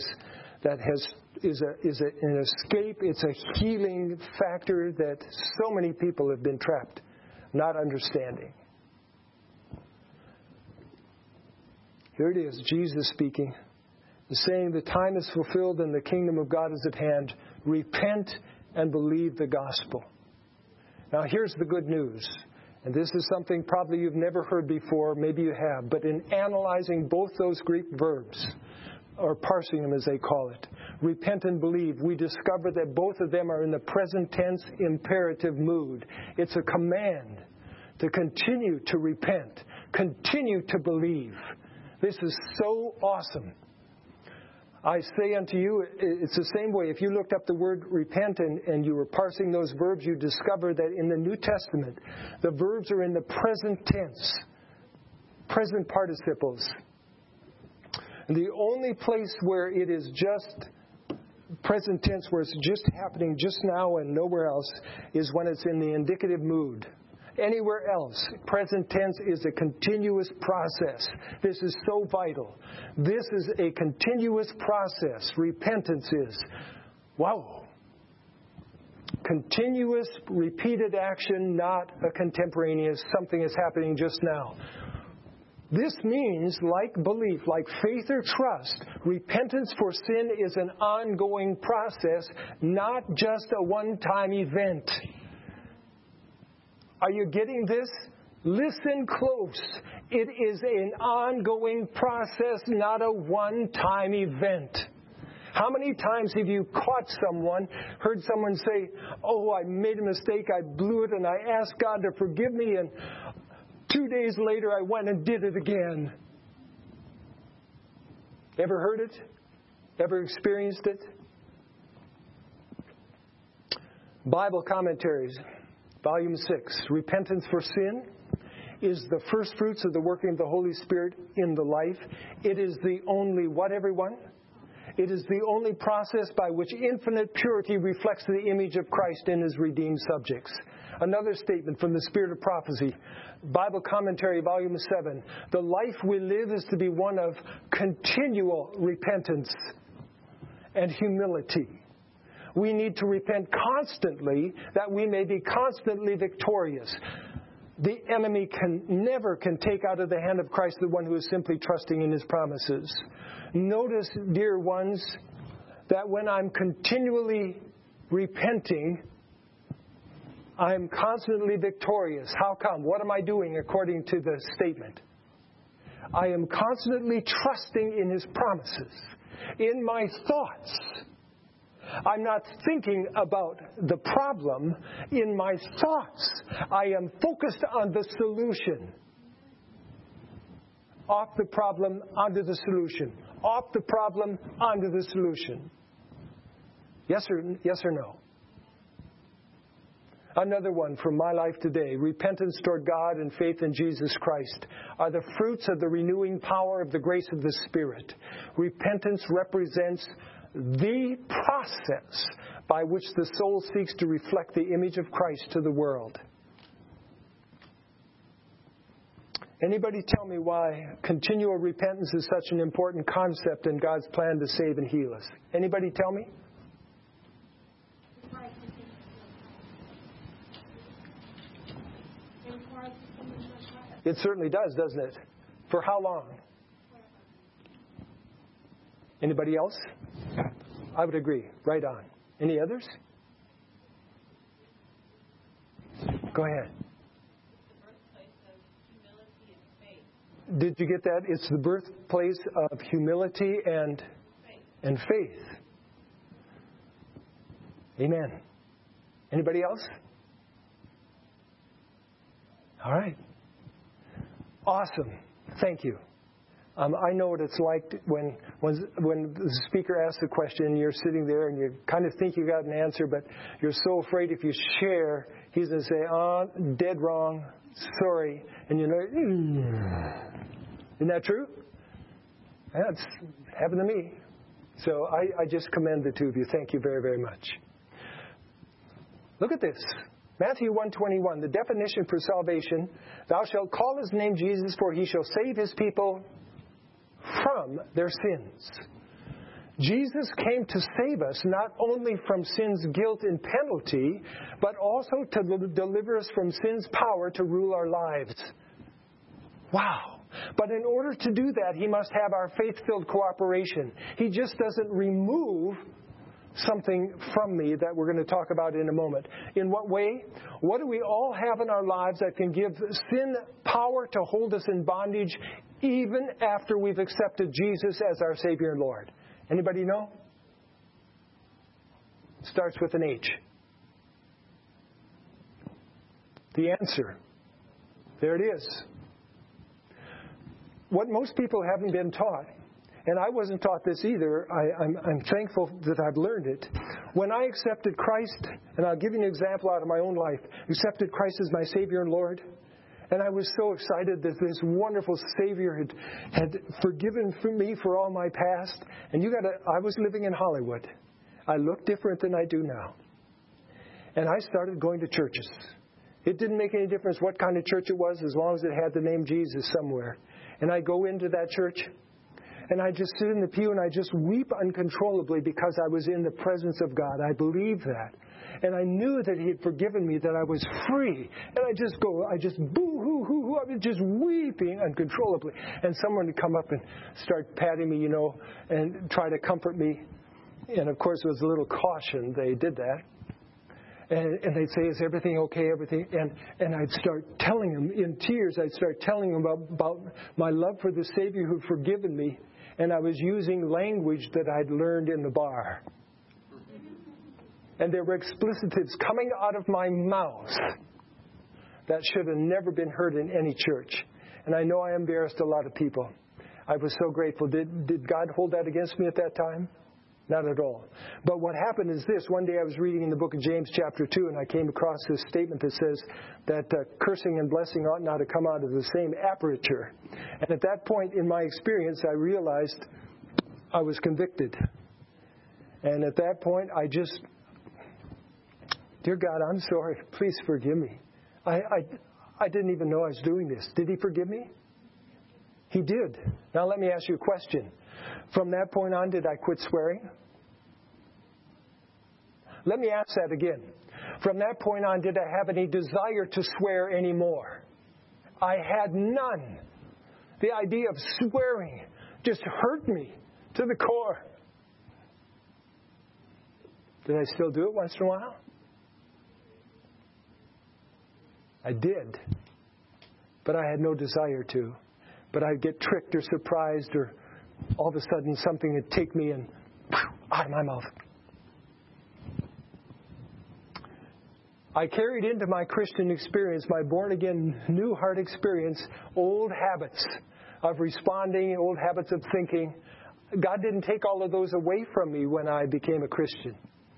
is an escape. It's a healing factor that so many people have been trapped, not understanding. Here it is, Jesus speaking, saying, the time is fulfilled and the kingdom of God is at hand. Repent and believe the gospel. Now here's the good news. And this is something probably you've never heard before, maybe you have. But in analyzing both those Greek verbs, or parsing them as they call it. Repent and believe. We discover that both of them are in the present tense imperative mood. It's a command to continue to repent, continue to believe. This is so awesome. I say unto you, it's the same way. If you looked up the word repent and you were parsing those verbs, you discover that in the New Testament, the verbs are in the present tense, present participles. And the only place where it is just present tense, where it's just happening just now and nowhere else, is when it's in the indicative mood. Anywhere else, present tense is a continuous process. This is so vital. This is a continuous process. Repentance is. Wow. Continuous, repeated action, not a contemporaneous, something is happening just now. This means, like belief, like faith or trust, repentance for sin is an ongoing process, not just a one-time event. Are you getting this? Listen close. It is an ongoing process, not a one-time event. How many times have you caught someone, heard someone say, oh, I made a mistake, I blew it, and I asked God to forgive me, and 2 days later I went and did it again? Ever heard it? Ever experienced it? Bible commentaries. Volume 6, Repentance for Sin is the first fruits of the working of the Holy Spirit in the life. It is the only, what everyone? It is the only process by which infinite purity reflects the image of Christ in His redeemed subjects. Another statement from the Spirit of Prophecy, Bible Commentary, Volume 7. The life we live is to be one of continual repentance and humility. We need to repent constantly that we may be constantly victorious. The enemy never can take out of the hand of Christ the one who is simply trusting in His promises. Notice, dear ones, that when I'm continually repenting, I'm constantly victorious. How come? What am I doing according to the statement? I am constantly trusting in His promises. In my thoughts, I'm not thinking about the problem. In my thoughts, I am focused on the solution. Off the problem, onto the solution. Off the problem, onto the solution. Yes or no? Another one from my life today. Repentance toward God and faith in Jesus Christ are the fruits of the renewing power of the grace of the Spirit. Repentance represents the process by which the soul seeks to reflect the image of Christ to the world. Anybody tell me why continual repentance is such an important concept in God's plan to save and heal us? Anybody tell me? It certainly does, doesn't it? For how long? Anybody else? I would agree. Right on. Any others? Go ahead. Did you get that? It's the birthplace of humility and faith. Amen. Anybody else? All right. Awesome. Thank you. I know what it's like when the speaker asks a question and you're sitting there and you kind of think you got an answer, but you're so afraid if you share, he's going to say, oh, dead wrong, sorry. And you know, isn't that true? That's happened to me. So I just commend the two of you. Thank you very, very much. Look at this. Matthew 1:21, the definition for salvation, thou shalt call his name Jesus, for he shall save his people from their sins. Jesus came to save us not only from sin's guilt and penalty, but also to deliver us from sin's power to rule our lives. Wow. But in order to do that, he must have our faith-filled cooperation. He just doesn't remove something from me that we're going to talk about in a moment. In what way? What do we all have in our lives that can give sin power to hold us in bondage even after we've accepted Jesus as our Savior and Lord? Anybody know? It starts with an H. The answer. There it is. What most people haven't been taught, and I wasn't taught this either, I'm thankful that I've learned it. When I accepted Christ, and I'll give you an example out of my own life, accepted Christ as my Savior and Lord, and I was so excited that this wonderful Savior had forgiven me for all my past. And I was living in Hollywood. I looked different than I do now. And I started going to churches. It didn't make any difference what kind of church it was, as long as it had the name Jesus somewhere. And I go into that church, and I just sit in the pew, and I just weep uncontrollably because I was in the presence of God. I believed that. And I knew that He had forgiven me, that I was free. And I just boo-hoo-hoo-hoo, I was just weeping uncontrollably. And someone would come up and start patting me, and try to comfort me. And, of course, it was a little caution they did that. And they'd say, is everything okay, everything? And I'd start telling them, in tears, I'd start telling them about my love for the Savior who'd forgiven me. And I was using language that I'd learned in the bar. And there were explicitives coming out of my mouth that should have never been heard in any church. And I know I embarrassed a lot of people. I was so grateful. Did God hold that against me at that time? Not at all. But what happened is this. One day I was reading in the book of James chapter 2, and I came across this statement that says that cursing and blessing ought not to come out of the same aperture. And at that point in my experience, I realized I was convicted. And at that point, dear God, I'm sorry. Please forgive me. I didn't even know I was doing this. Did He forgive me? He did. Now let me ask you a question. From that point on, did I quit swearing? Let me ask that again. From that point on, did I have any desire to swear anymore? I had none. The idea of swearing just hurt me to the core. Did I still do it once in a while? I did. But I had no desire to. But I'd get tricked or surprised, or all of a sudden something would take me and out of my mouth. I carried into my Christian experience, my born-again, new heart experience, old habits of responding, old habits of thinking. God didn't take all of those away from me when I became a Christian.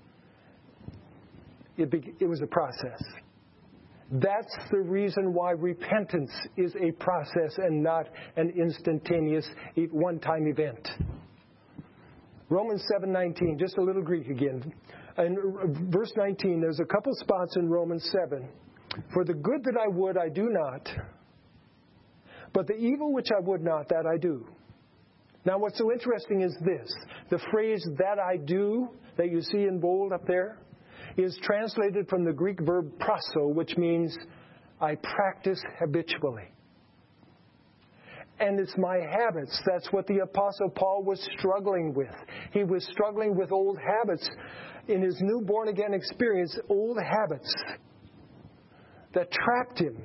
It was a process. That's the reason why repentance is a process and not an instantaneous, one-time event. Romans 7:19, just a little Greek again. In verse 19, there's a couple spots in Romans 7. For the good that I would, I do not. But the evil which I would not, that I do. Now what's so interesting is this. The phrase, that I do, that you see in bold up there, is translated from the Greek verb praso, which means I practice habitually. And it's my habits. That's what the Apostle Paul was struggling with. He was struggling with old habits. In his new born-again experience, old habits that trapped him.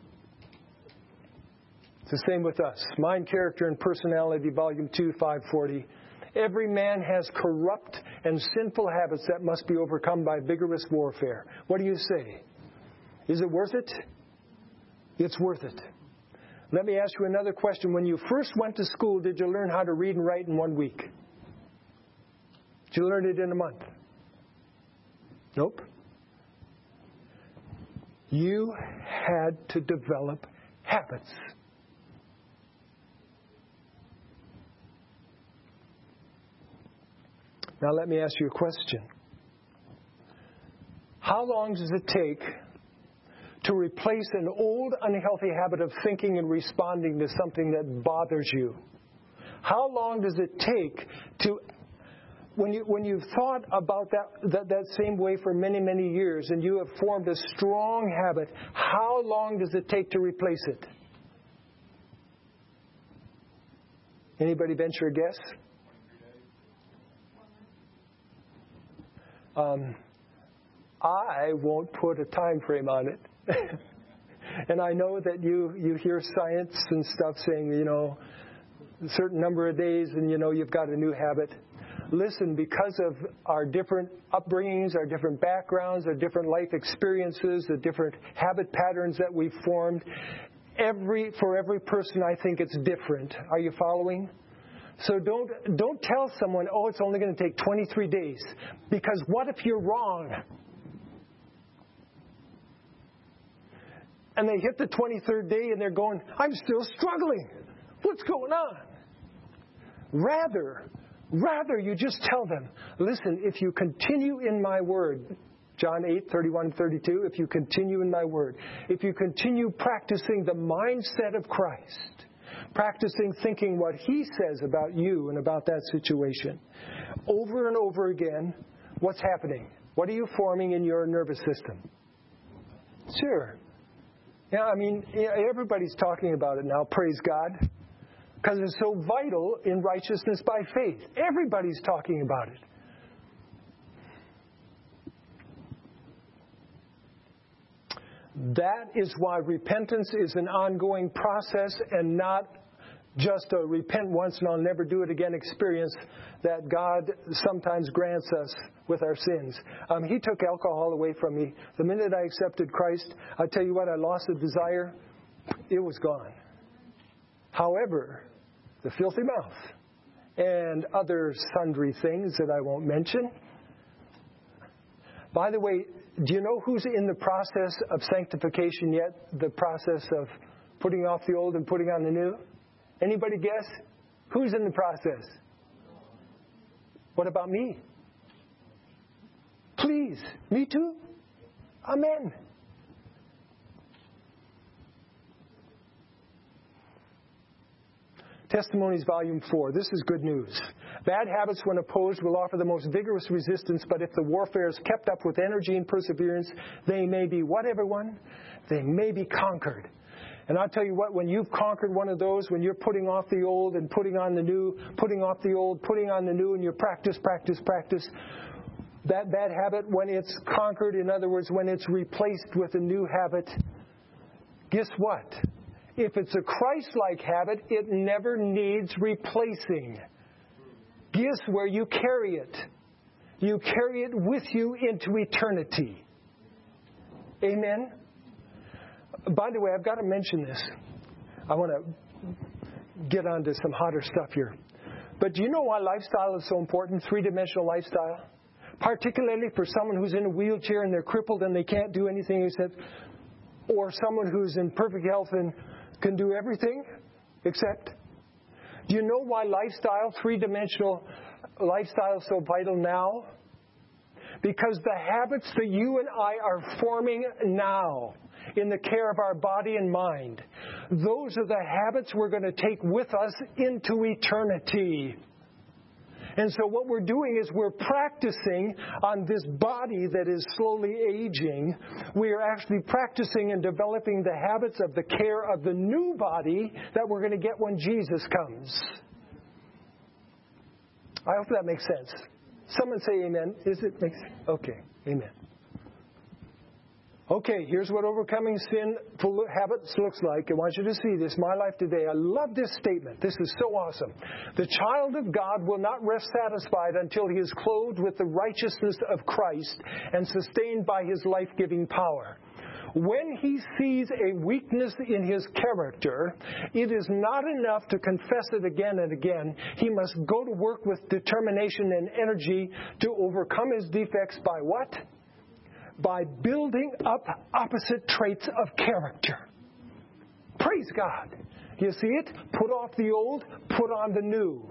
It's the same with us. Mind, Character, and Personality, Volume 2, 540. Every man has corrupt and sinful habits that must be overcome by vigorous warfare. What do you say? Is it worth it? It's worth it. Let me ask you another question. When you first went to school, did you learn how to read and write in 1 week? Did you learn it in a month? Nope. You had to develop habits. Now let me ask you a question. How long does it take to replace an old unhealthy habit of thinking and responding to something that bothers you? How long does it take to, when you've thought about that same way for many, many years and you have formed a strong habit, how long does it take to replace it? Anybody venture a guess? I won't put a time frame on it. And I know that you hear science and stuff saying, a certain number of days and, you've got a new habit. Listen, because of our different upbringings, our different backgrounds, our different life experiences, the different habit patterns that we've formed, for every person, I think it's different. Are you following? So don't tell someone, it's only going to take 23 days. Because what if you're wrong? And they hit the 23rd day and they're going, I'm still struggling. What's going on? Rather, you just tell them, listen, if you continue in my word, John 8:31-32, if you continue in my word, if you continue practicing the mindset of Christ, practicing thinking what he says about you and about that situation, over and over again, what's happening? What are you forming in your nervous system? Sure. Yeah, everybody's talking about it now, praise God. Because it's so vital in righteousness by faith. Everybody's talking about it. That is why repentance is an ongoing process and not just a repent once and I'll never do it again experience that God sometimes grants us with our sins. He took alcohol away from me. The minute I accepted Christ, I tell you what, I lost the desire. It was gone. However, the filthy mouth and other sundry things that I won't mention. By the way, do you know who's in the process of sanctification yet? The process of putting off the old and putting on the new? Anybody guess? Who's in the process? What about me? Please, me too? Amen. Testimonies, Volume 4. This is good news. Bad habits, when opposed, will offer the most vigorous resistance, but if the warfare is kept up with energy and perseverance, they may be what, everyone? They may be conquered. And I'll tell you what, when you've conquered one of those, when you're putting off the old and putting on the new, putting off the old, putting on the new, and you practice, that bad habit, when it's conquered, in other words, when it's replaced with a new habit, guess what? If it's a Christ-like habit, it never needs replacing. Guess where you carry it? You carry it with you into eternity. Amen? By the way, I've got to mention this. I want to get on to some hotter stuff here. But do you know why lifestyle is so important? Three-dimensional lifestyle? Particularly for someone who's in a wheelchair and they're crippled and they can't do anything except, or someone who's in perfect health and can do everything except. Do you know why three-dimensional lifestyle is so vital now? Because the habits that you and I are forming now in the care of our body and mind, those are the habits we're going to take with us into eternity. And so what we're doing is we're practicing on this body that is slowly aging. We are actually practicing and developing the habits of the care of the new body that we're going to get when Jesus comes. I hope that makes sense. Someone say amen. Is it makes sense? Okay, amen. Okay, here's what overcoming sinful habits looks like. I want you to see this. My life today. I love this statement. This is so awesome. The child of God will not rest satisfied until he is clothed with the righteousness of Christ and sustained by his life-giving power. When he sees a weakness in his character, it is not enough to confess it again and again. He must go to work with determination and energy to overcome his defects by what? By building up opposite traits of character. Praise God. You see it? Put off the old, put on the new.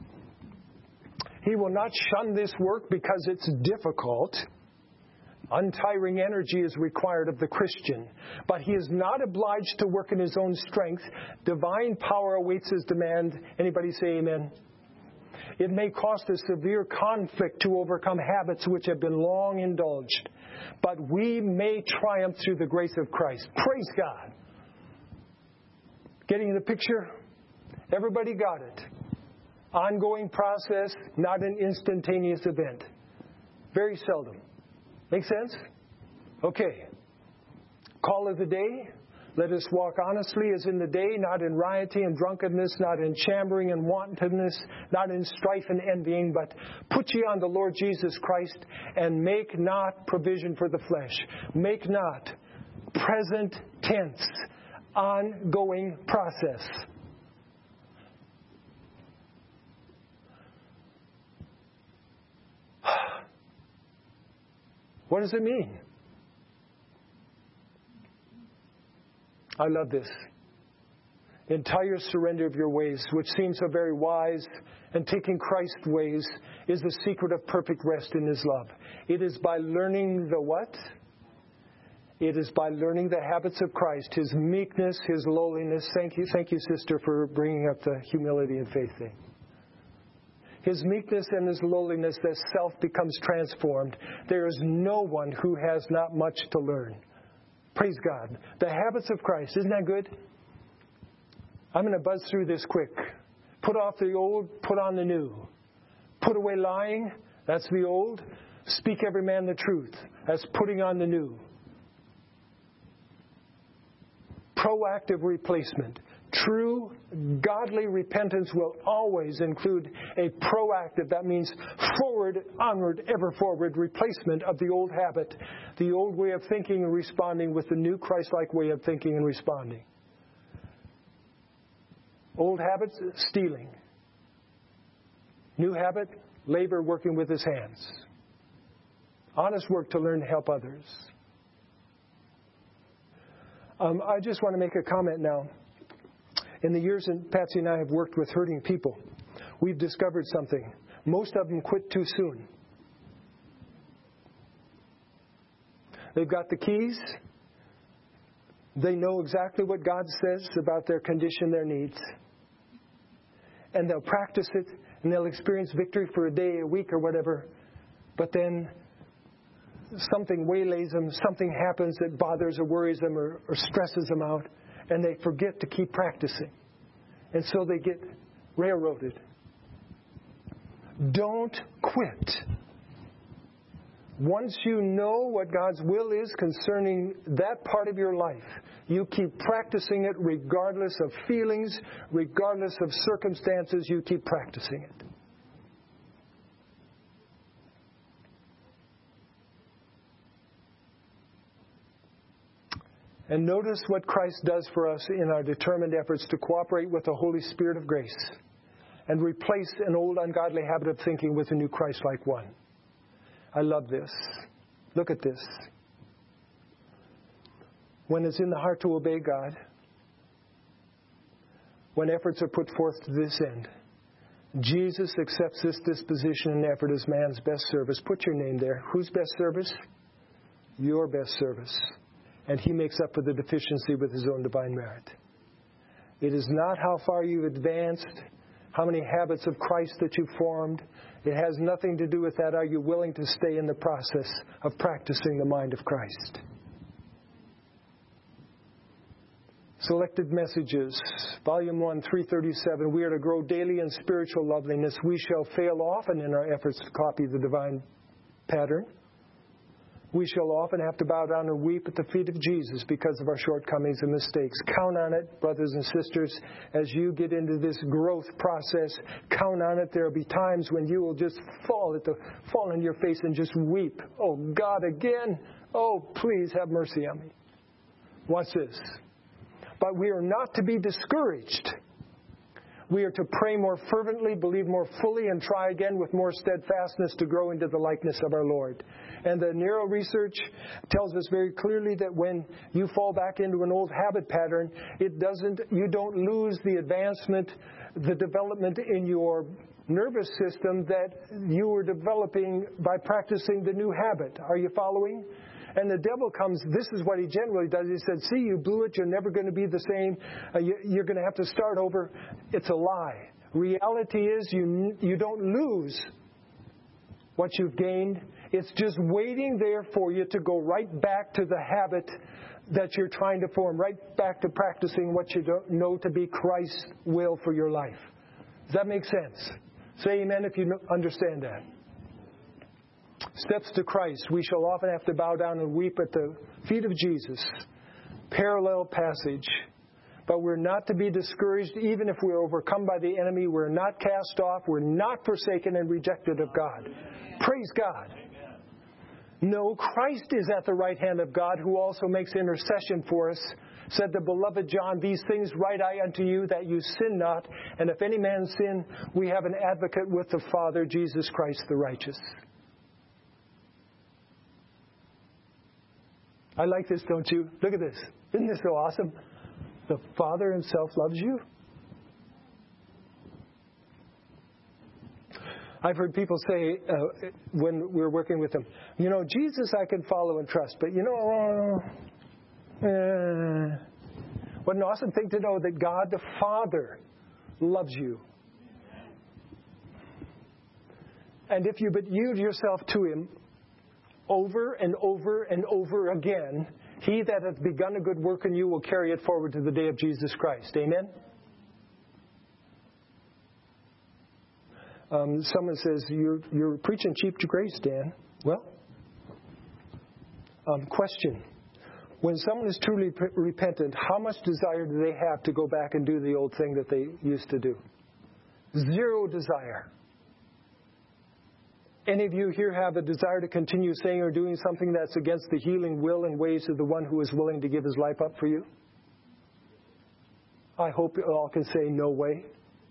He will not shun this work because it's difficult. Untiring energy is required of the Christian, but he is not obliged to work in his own strength. Divine power awaits his demand. Anybody say amen? It may cost a severe conflict to overcome habits which have been long indulged, but we may triumph through the grace of Christ. Praise God. Getting the picture? Everybody got it. Ongoing process, not an instantaneous event. Very seldom. Make sense? Okay. Call of the day. Let us walk honestly as in the day, not in rioting and drunkenness, not in chambering and wantonness, not in strife and envying, but put ye on the Lord Jesus Christ, and make not provision for the flesh. Make not, present tense, ongoing process. What does it mean? I love this. Entire surrender of your ways, which seems so very wise, and taking Christ's ways is the secret of perfect rest in His love. It is by learning the what? It is by learning the habits of Christ, His meekness, His lowliness. Thank you, sister, for bringing up the humility and faith thing. His meekness and His lowliness, that self becomes transformed. There is no one who has not much to learn. Praise God. The habits of Christ. Isn't that good? I'm going to buzz through this quick. Put off the old, put on the new. Put away lying. That's the old. Speak every man the truth. That's putting on the new. Proactive replacement. True, godly repentance will always include a proactive, that means forward, onward, ever forward replacement of the old habit, the old way of thinking and responding with the new Christ-like way of thinking and responding. Old habits, stealing. New habit, labor, working with his hands. Honest work to learn to help others. I just want to make a comment now. In the years that Patsy and I have worked with hurting people, we've discovered something. Most of them quit too soon. They've got the keys. They know exactly what God says about their condition, their needs. And they'll practice it, and they'll experience victory for a day, a week, or whatever. But then something waylays them, something happens that bothers or worries them or stresses them out, and they forget to keep practicing. And so they get railroaded. Don't quit. Once you know what God's will is concerning that part of your life, you keep practicing it regardless of feelings, regardless of circumstances, you keep practicing it. And notice what Christ does for us in our determined efforts to cooperate with the Holy Spirit of grace and replace an old ungodly habit of thinking with a new Christ-like one. I love this. Look at this. When it's in the heart to obey God, when efforts are put forth to this end, Jesus accepts this disposition and effort as man's best service. Put your name there. Whose best service? Your best service. And He makes up for the deficiency with His own divine merit. It is not how far you've advanced, how many habits of Christ that you've formed. It has nothing to do with that. Are you willing to stay in the process of practicing the mind of Christ? Selected Messages, Volume 1, 337. We are to grow daily in spiritual loveliness. We shall fail often in our efforts to copy the divine pattern. We shall often have to bow down and weep at the feet of Jesus because of our shortcomings and mistakes. Count on it, brothers and sisters, as you get into this growth process. Count on it. There will be times when you will just fall on your face and just weep. Oh, God, again? Oh, please have mercy on me. Watch this. But we are not to be discouraged. We are to pray more fervently, believe more fully, and try again with more steadfastness to grow into the likeness of our Lord. And the Nero research tells us very clearly that when you fall back into an old habit pattern, you don't lose the advancement, the development in your nervous system that you were developing by practicing the new habit. Are you following? And the devil comes, this is what he generally does. He said, see, you blew it. You're never going to be the same. You're going to have to start over. It's a lie. Reality is you don't lose what you've gained. It's just waiting there for you to go right back to the habit that you're trying to form, right back to practicing what you don't know to be Christ's will for your life. Does that make sense? Say amen if you understand that. Steps to Christ. We shall often have to bow down and weep at the feet of Jesus. parallel passage. But we're not to be discouraged even if we're overcome by the enemy. We're not cast off. We're not forsaken and rejected of God. Praise God. No, Christ is at the right hand of God, who also makes intercession for us. Said the beloved John, these things write I unto you, that you sin not. And if any man sin, we have an advocate with the Father, Jesus Christ the righteous. I like this, don't you? Look at this. Isn't this so awesome? The Father himself loves you. I've heard people say when we're working with them, Jesus I can follow and trust, but what an awesome thing to know that God the Father loves you. And if you but yield yourself to Him over and over and over again, He that hath begun a good work in you will carry it forward to the day of Jesus Christ. Amen? Someone says, you're preaching cheap grace, Dan. Well, question. When someone is truly repentant, how much desire do they have to go back and do the old thing that they used to do? Zero desire. Any of you here have a desire to continue saying or doing something that's against the healing will and ways of the one who is willing to give his life up for you? I hope you all can say no way.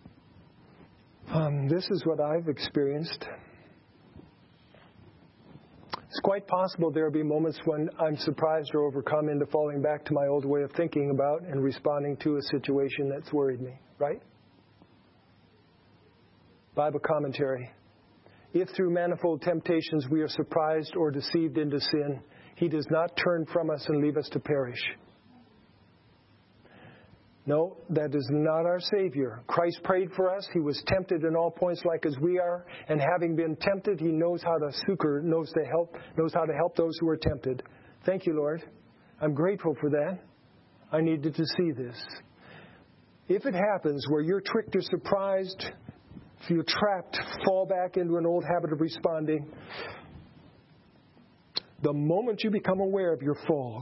This is what I've experienced. It's quite possible there will be moments when I'm surprised or overcome into falling back to my old way of thinking about and responding to a situation that's worried me, right? Bible commentary. If through manifold temptations we are surprised or deceived into sin, He does not turn from us and leave us to perish. No, that is not our Savior. Christ prayed for us. He was tempted in all points like as we are. And having been tempted, He knows how to succor, knows how to help those who are tempted. Thank you, Lord. I'm grateful for that. I needed to see this. If it happens where you're tricked or surprised, if you're trapped, fall back into an old habit of responding, the moment you become aware of your fall,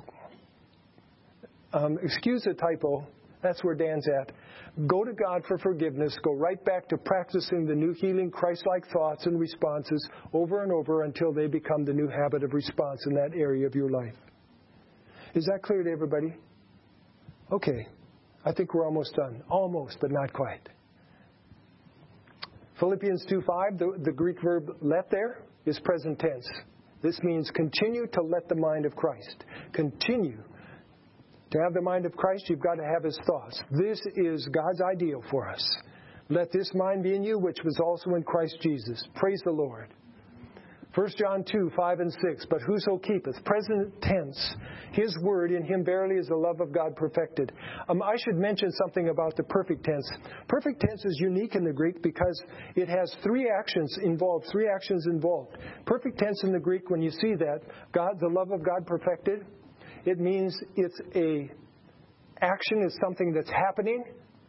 excuse the typo, that's where Dan's at. Go to God for forgiveness. Go right back to practicing the new healing Christ-like thoughts and responses over and over until they become the new habit of response in that area of your life. Is that clear to everybody? Okay. I think we're almost done. Almost, but not quite. Philippians 2:5, the Greek verb let there is present tense. This means continue to let the mind of Christ. Continue. To have the mind of Christ, you've got to have His thoughts. This is God's ideal for us. Let this mind be in you, which was also in Christ Jesus. Praise the Lord. 1 John 2:5 and 6. But whoso keepeth, present tense, His word, in him verily is the love of God perfected. I should mention something about the perfect tense. Perfect tense is unique in the Greek because it has three actions involved. Perfect tense in the Greek, when you see that, the love of God perfected, it means it's a action is something that's happening.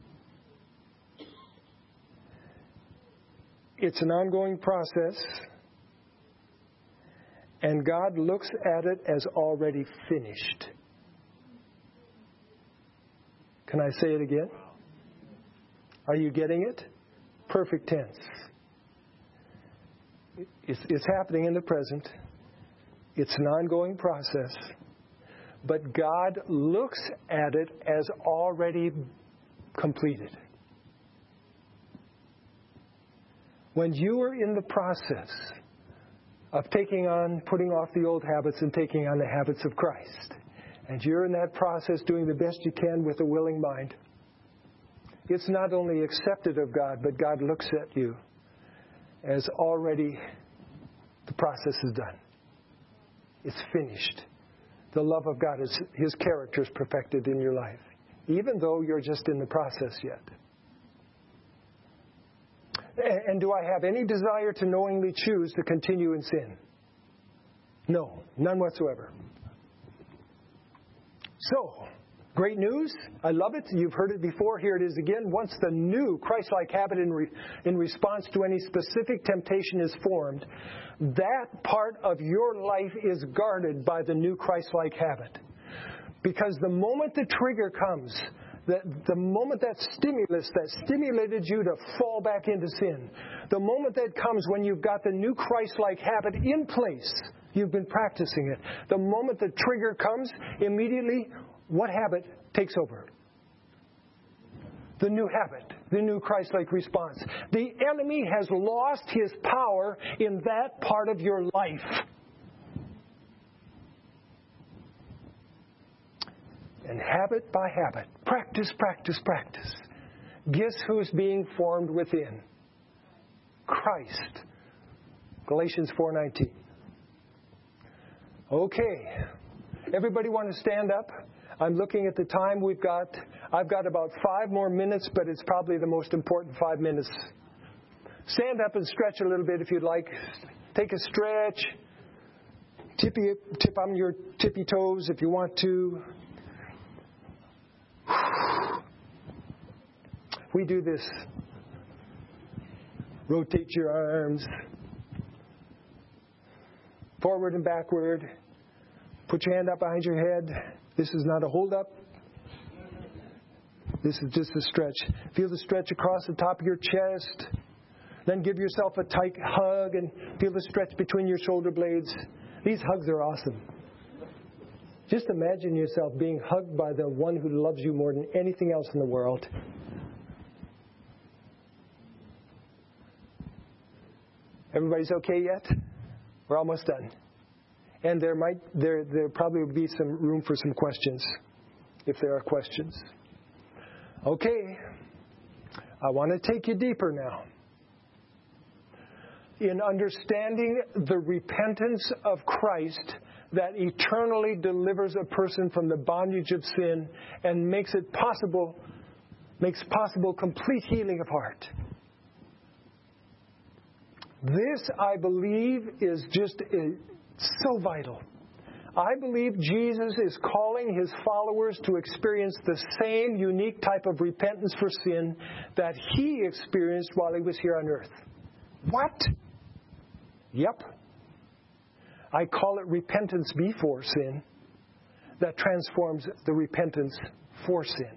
It's an ongoing process. And God looks at it as already finished. Can I say it again? Are you getting it? Perfect tense. It's happening in the present. It's an ongoing process. But God looks at it as already completed. When you are in the process of putting off the old habits and taking on the habits of Christ, and you're in that process doing the best you can with a willing mind, it's not only accepted of God, but God looks at you as already the process is done. It's finished. The love of God, His character is perfected in your life, even though you're just in the process yet. And do I have any desire to knowingly choose to continue in sin? No, none whatsoever. So, great news. I love it. You've heard it before. Here it is again. Once the new Christ-like habit in response to any specific temptation is formed, that part of your life is guarded by the new Christ-like habit. Because the moment the trigger comes, the moment that stimulus that stimulated you to fall back into sin, the moment that comes when you've got the new Christ-like habit in place, you've been practicing it, the moment the trigger comes, immediately, what habit takes over? The new habit, the new Christ-like response. The enemy has lost his power in that part of your life. And habit by habit, practice, practice, practice. Guess who's being formed within? Christ. Galatians 4:19. Okay. Everybody want to stand up? I'm looking at the time I've got about 5 more minutes, but it's probably the most important 5 minutes. Stand up and stretch a little bit if you'd like. Take a stretch. Tip on your tippy toes if you want to. We do this. Rotate your arms. Forward and backward. Put your hand up behind your head. This is not a hold up. This is just a stretch. Feel the stretch across the top of your chest. Then give yourself a tight hug and feel the stretch between your shoulder blades. These hugs are awesome. Just imagine yourself being hugged by the one who loves you more than anything else in the world. Everybody's okay yet? We're almost done. And there probably will be some room for some questions, if there are questions. Okay. I want to take you deeper now. In understanding the repentance of Christ that eternally delivers a person from the bondage of sin and makes possible complete healing of heart. This, I believe, is just so vital. I believe Jesus is calling his followers to experience the same unique type of repentance for sin that he experienced while he was here on earth. What? Yep. I call it repentance before sin that transforms the repentance for sin.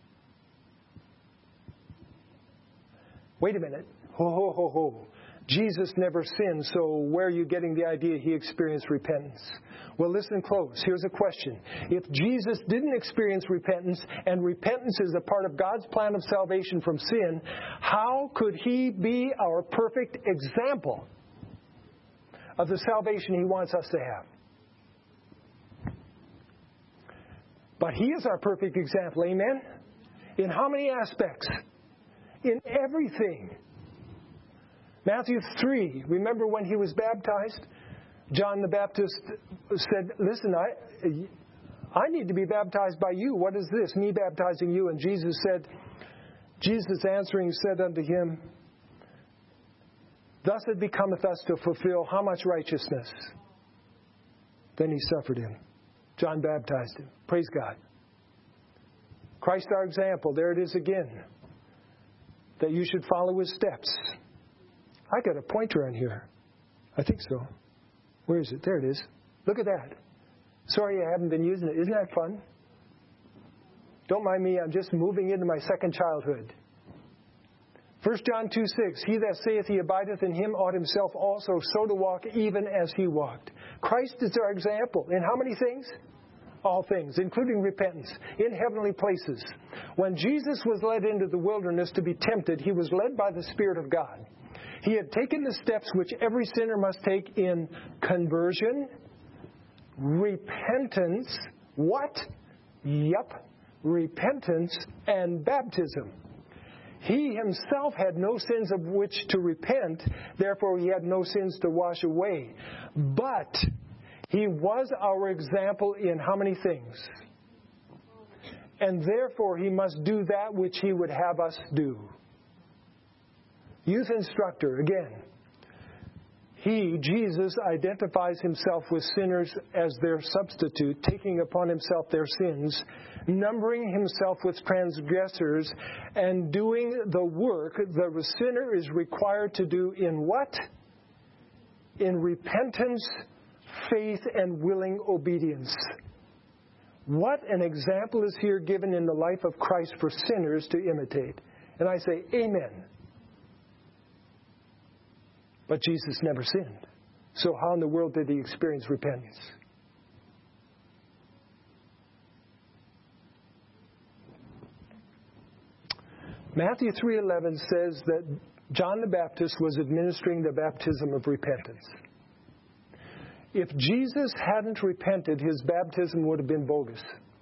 Wait a minute. Ho, ho, ho, ho. Jesus never sinned, so where are you getting the idea he experienced repentance? Well, listen close. Here's a question. If Jesus didn't experience repentance, and repentance is a part of God's plan of salvation from sin, how could he be our perfect example of the salvation he wants us to have? But he is our perfect example, amen? In how many aspects? In everything. Matthew 3, remember when he was baptized? John the Baptist said, listen, I need to be baptized by you. What is this, me baptizing you? And Jesus answering said unto him, thus it becometh us to fulfill how much righteousness? Then he suffered him. John baptized him. Praise God. Christ our example. There it is again. That you should follow his steps. I got a pointer on here. I think so. Where is it? There it is. Look at that. Sorry I haven't been using it. Isn't that fun? Don't mind me. I'm just moving into my second childhood. 1 John 2:6. He that saith he abideth in him ought himself also so to walk even as he walked. Christ is our example. In how many things? All things, including repentance, in heavenly places. When Jesus was led into the wilderness to be tempted, he was led by the Spirit of God. He had taken the steps which every sinner must take in conversion, repentance, what? Yep, repentance and baptism. He himself had no sins of which to repent, therefore he had no sins to wash away. But he was our example in how many things? And therefore he must do that which he would have us do. Youth instructor, again. He, Jesus, identifies himself with sinners as their substitute, taking upon himself their sins, numbering himself with transgressors, and doing the work the sinner is required to do in what? In repentance, faith, and willing obedience. What an example is here given in the life of Christ for sinners to imitate. And I say, amen. But Jesus never sinned. So how in the world did he experience repentance? Matthew 3:11 says that John the Baptist was administering the baptism of repentance. If Jesus hadn't repented, his baptism would have been bogus.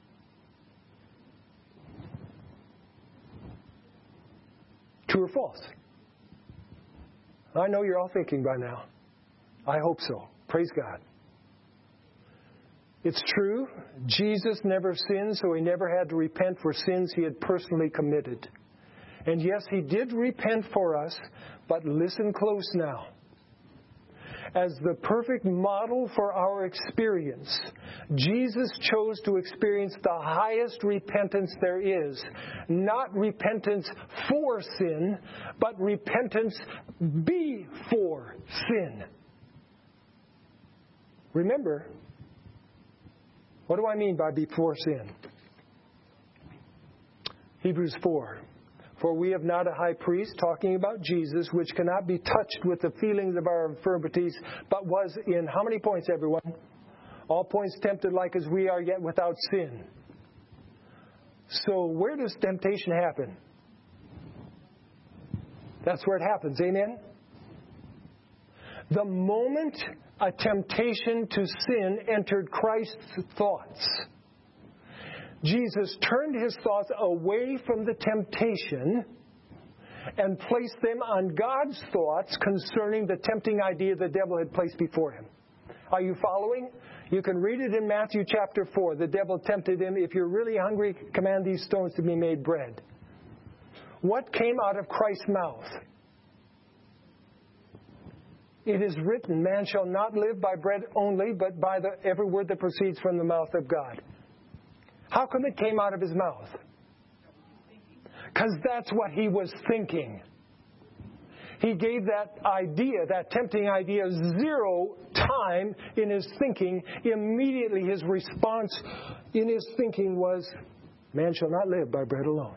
True or false? I know you're all thinking by now. I hope so. Praise God. It's true. Jesus never sinned, so he never had to repent for sins he had personally committed. And yes, he did repent for us, but listen close now. As the perfect model for our experience, Jesus chose to experience the highest repentance there is. Not repentance for sin, but repentance before sin. Remember, what do I mean by before sin? Hebrews 4. For we have not a high priest, talking about Jesus, which cannot be touched with the feelings of our infirmities, but was in how many points, everyone? All points tempted like as we are, yet without sin. So where does temptation happen? That's where it happens, amen? The moment a temptation to sin entered Christ's thoughts, Jesus turned his thoughts away from the temptation and placed them on God's thoughts concerning the tempting idea the devil had placed before him. Are you following? You can read it in Matthew chapter 4. The devil tempted him, if you're really hungry, command these stones to be made bread. What came out of Christ's mouth? It is written, man shall not live by bread only, but by every word that proceeds from the mouth of God. How come it came out of his mouth? Because that's what he was thinking. He gave that idea, that tempting idea, zero time in his thinking. Immediately his response in his thinking was, man shall not live by bread alone.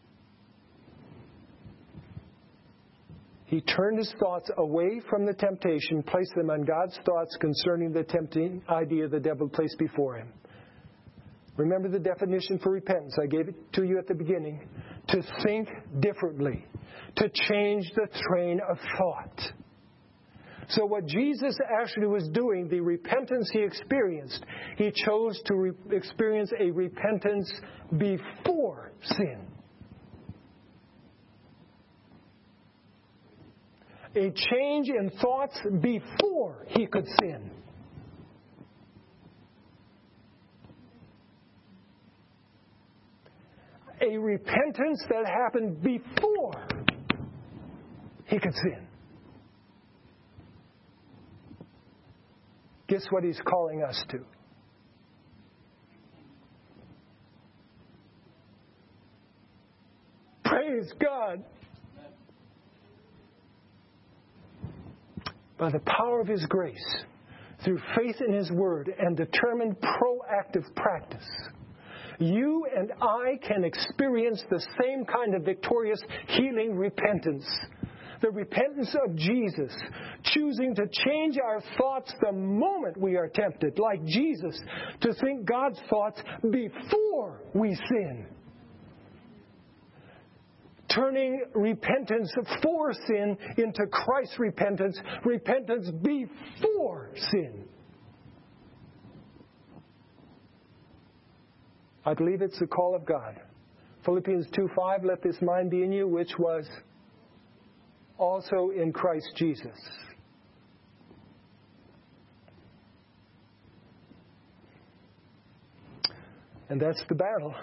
He turned his thoughts away from the temptation, placed them on God's thoughts concerning the tempting idea the devil placed before him. Remember the definition for repentance. I gave it to you at the beginning. To think differently. To change the train of thought. So what Jesus actually was doing, the repentance he experienced, he chose to experience a repentance before sin. A change in thoughts before he could sin. A repentance that happened before he could sin. Guess what he's calling us to? Praise God. By the power of his grace, through faith in his word and determined proactive practice, you and I can experience the same kind of victorious healing repentance. The repentance of Jesus, choosing to change our thoughts the moment we are tempted, like Jesus, to think God's thoughts before we sin. Turning repentance for sin into Christ's repentance, repentance before sin. I believe it's the call of God. Philippians 2:5, let this mind be in you, which was also in Christ Jesus. And that's the battle.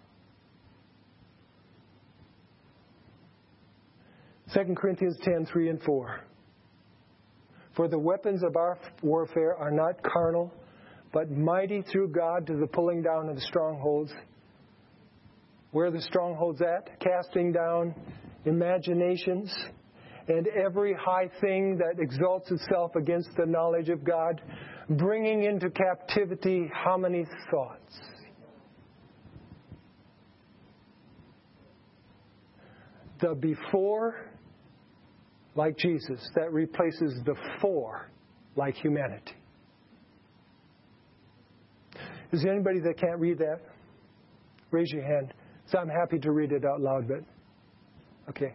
2 Corinthians 10:3 and 4. For the weapons of our warfare are not carnal, but mighty through God to the pulling down of strongholds. Where are the strongholds at? Casting down imaginations and every high thing that exalts itself against the knowledge of God, bringing into captivity how many thoughts? the before like Jesus that replaces the for like humanity. Is there anybody that can't read that? Raise your hand. So I'm happy to read it out loud, but okay.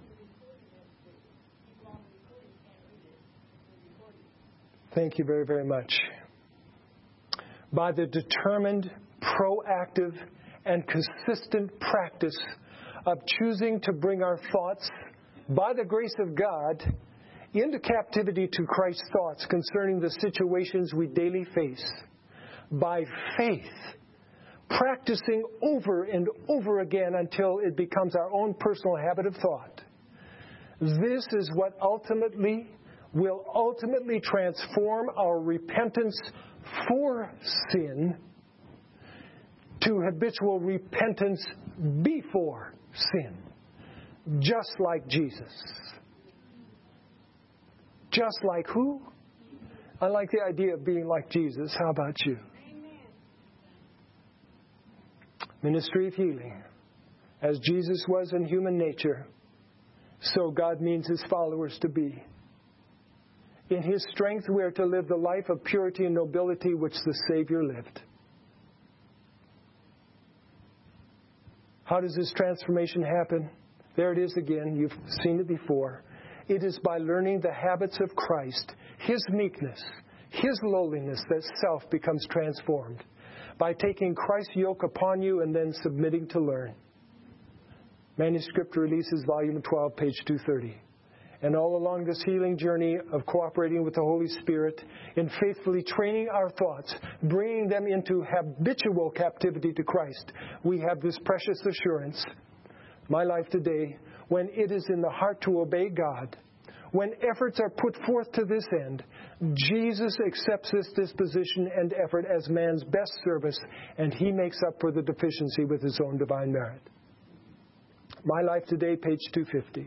Thank you very, very much. By the determined, proactive, and consistent practice of choosing to bring our thoughts, by the grace of God, into captivity to Christ's thoughts concerning the situations we daily face, by faith, practicing over and over again until it becomes our own personal habit of thought. This is what will ultimately transform our repentance for sin to habitual repentance before sin, just like Jesus. Just like who? I like the idea of being like Jesus. How about you? Ministry of healing. As Jesus was in human nature, so God means His followers to be. In His strength, we are to live the life of purity and nobility which the Savior lived. How does this transformation happen? There it is again. You've seen it before. It is by learning the habits of Christ, His meekness, His lowliness, that self becomes transformed. By taking Christ's yoke upon you and then submitting to learn. Manuscript Releases, Volume 12, page 230. And all along this healing journey of cooperating with the Holy Spirit in faithfully training our thoughts, bringing them into habitual captivity to Christ, we have this precious assurance. My life today, when it is in the heart to obey God, when efforts are put forth to this end, Jesus accepts this disposition and effort as man's best service, and He makes up for the deficiency with His own divine merit. My life today, page 250.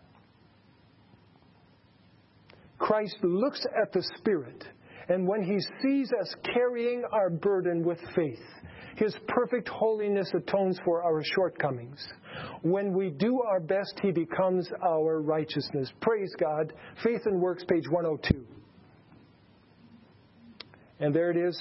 Christ looks at the Spirit, and when He sees us carrying our burden with faith, His perfect holiness atones for our shortcomings. When we do our best, He becomes our righteousness. Praise God. Faith and Works, page 102. And there it is.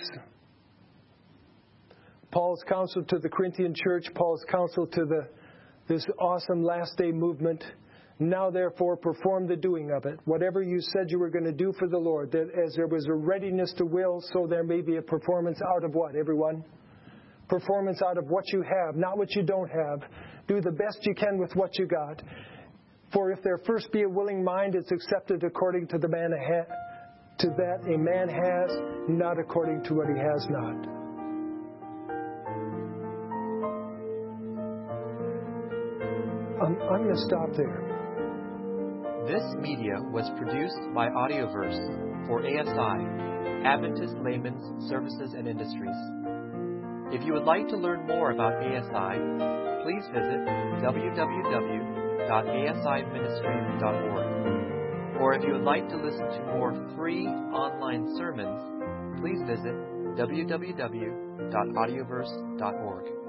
Paul's counsel to the Corinthian church, Paul's counsel to this awesome last day movement. Now, therefore, perform the doing of it. Whatever you said you were going to do for the Lord, that as there was a readiness to will, so there may be a performance out of what, everyone? Performance out of what you have, not what you don't have. Do the best you can with what you got. For if there first be a willing mind, it's accepted according to the man to that a man has, not according to what he has not. I'm going to stop there. This media was produced by Audioverse for ASI, Adventist Layman's Services and Industries. If you would like to learn more about ASI, please visit www.asiministry.org. Or if you would like to listen to more free online sermons, please visit www.audioverse.org.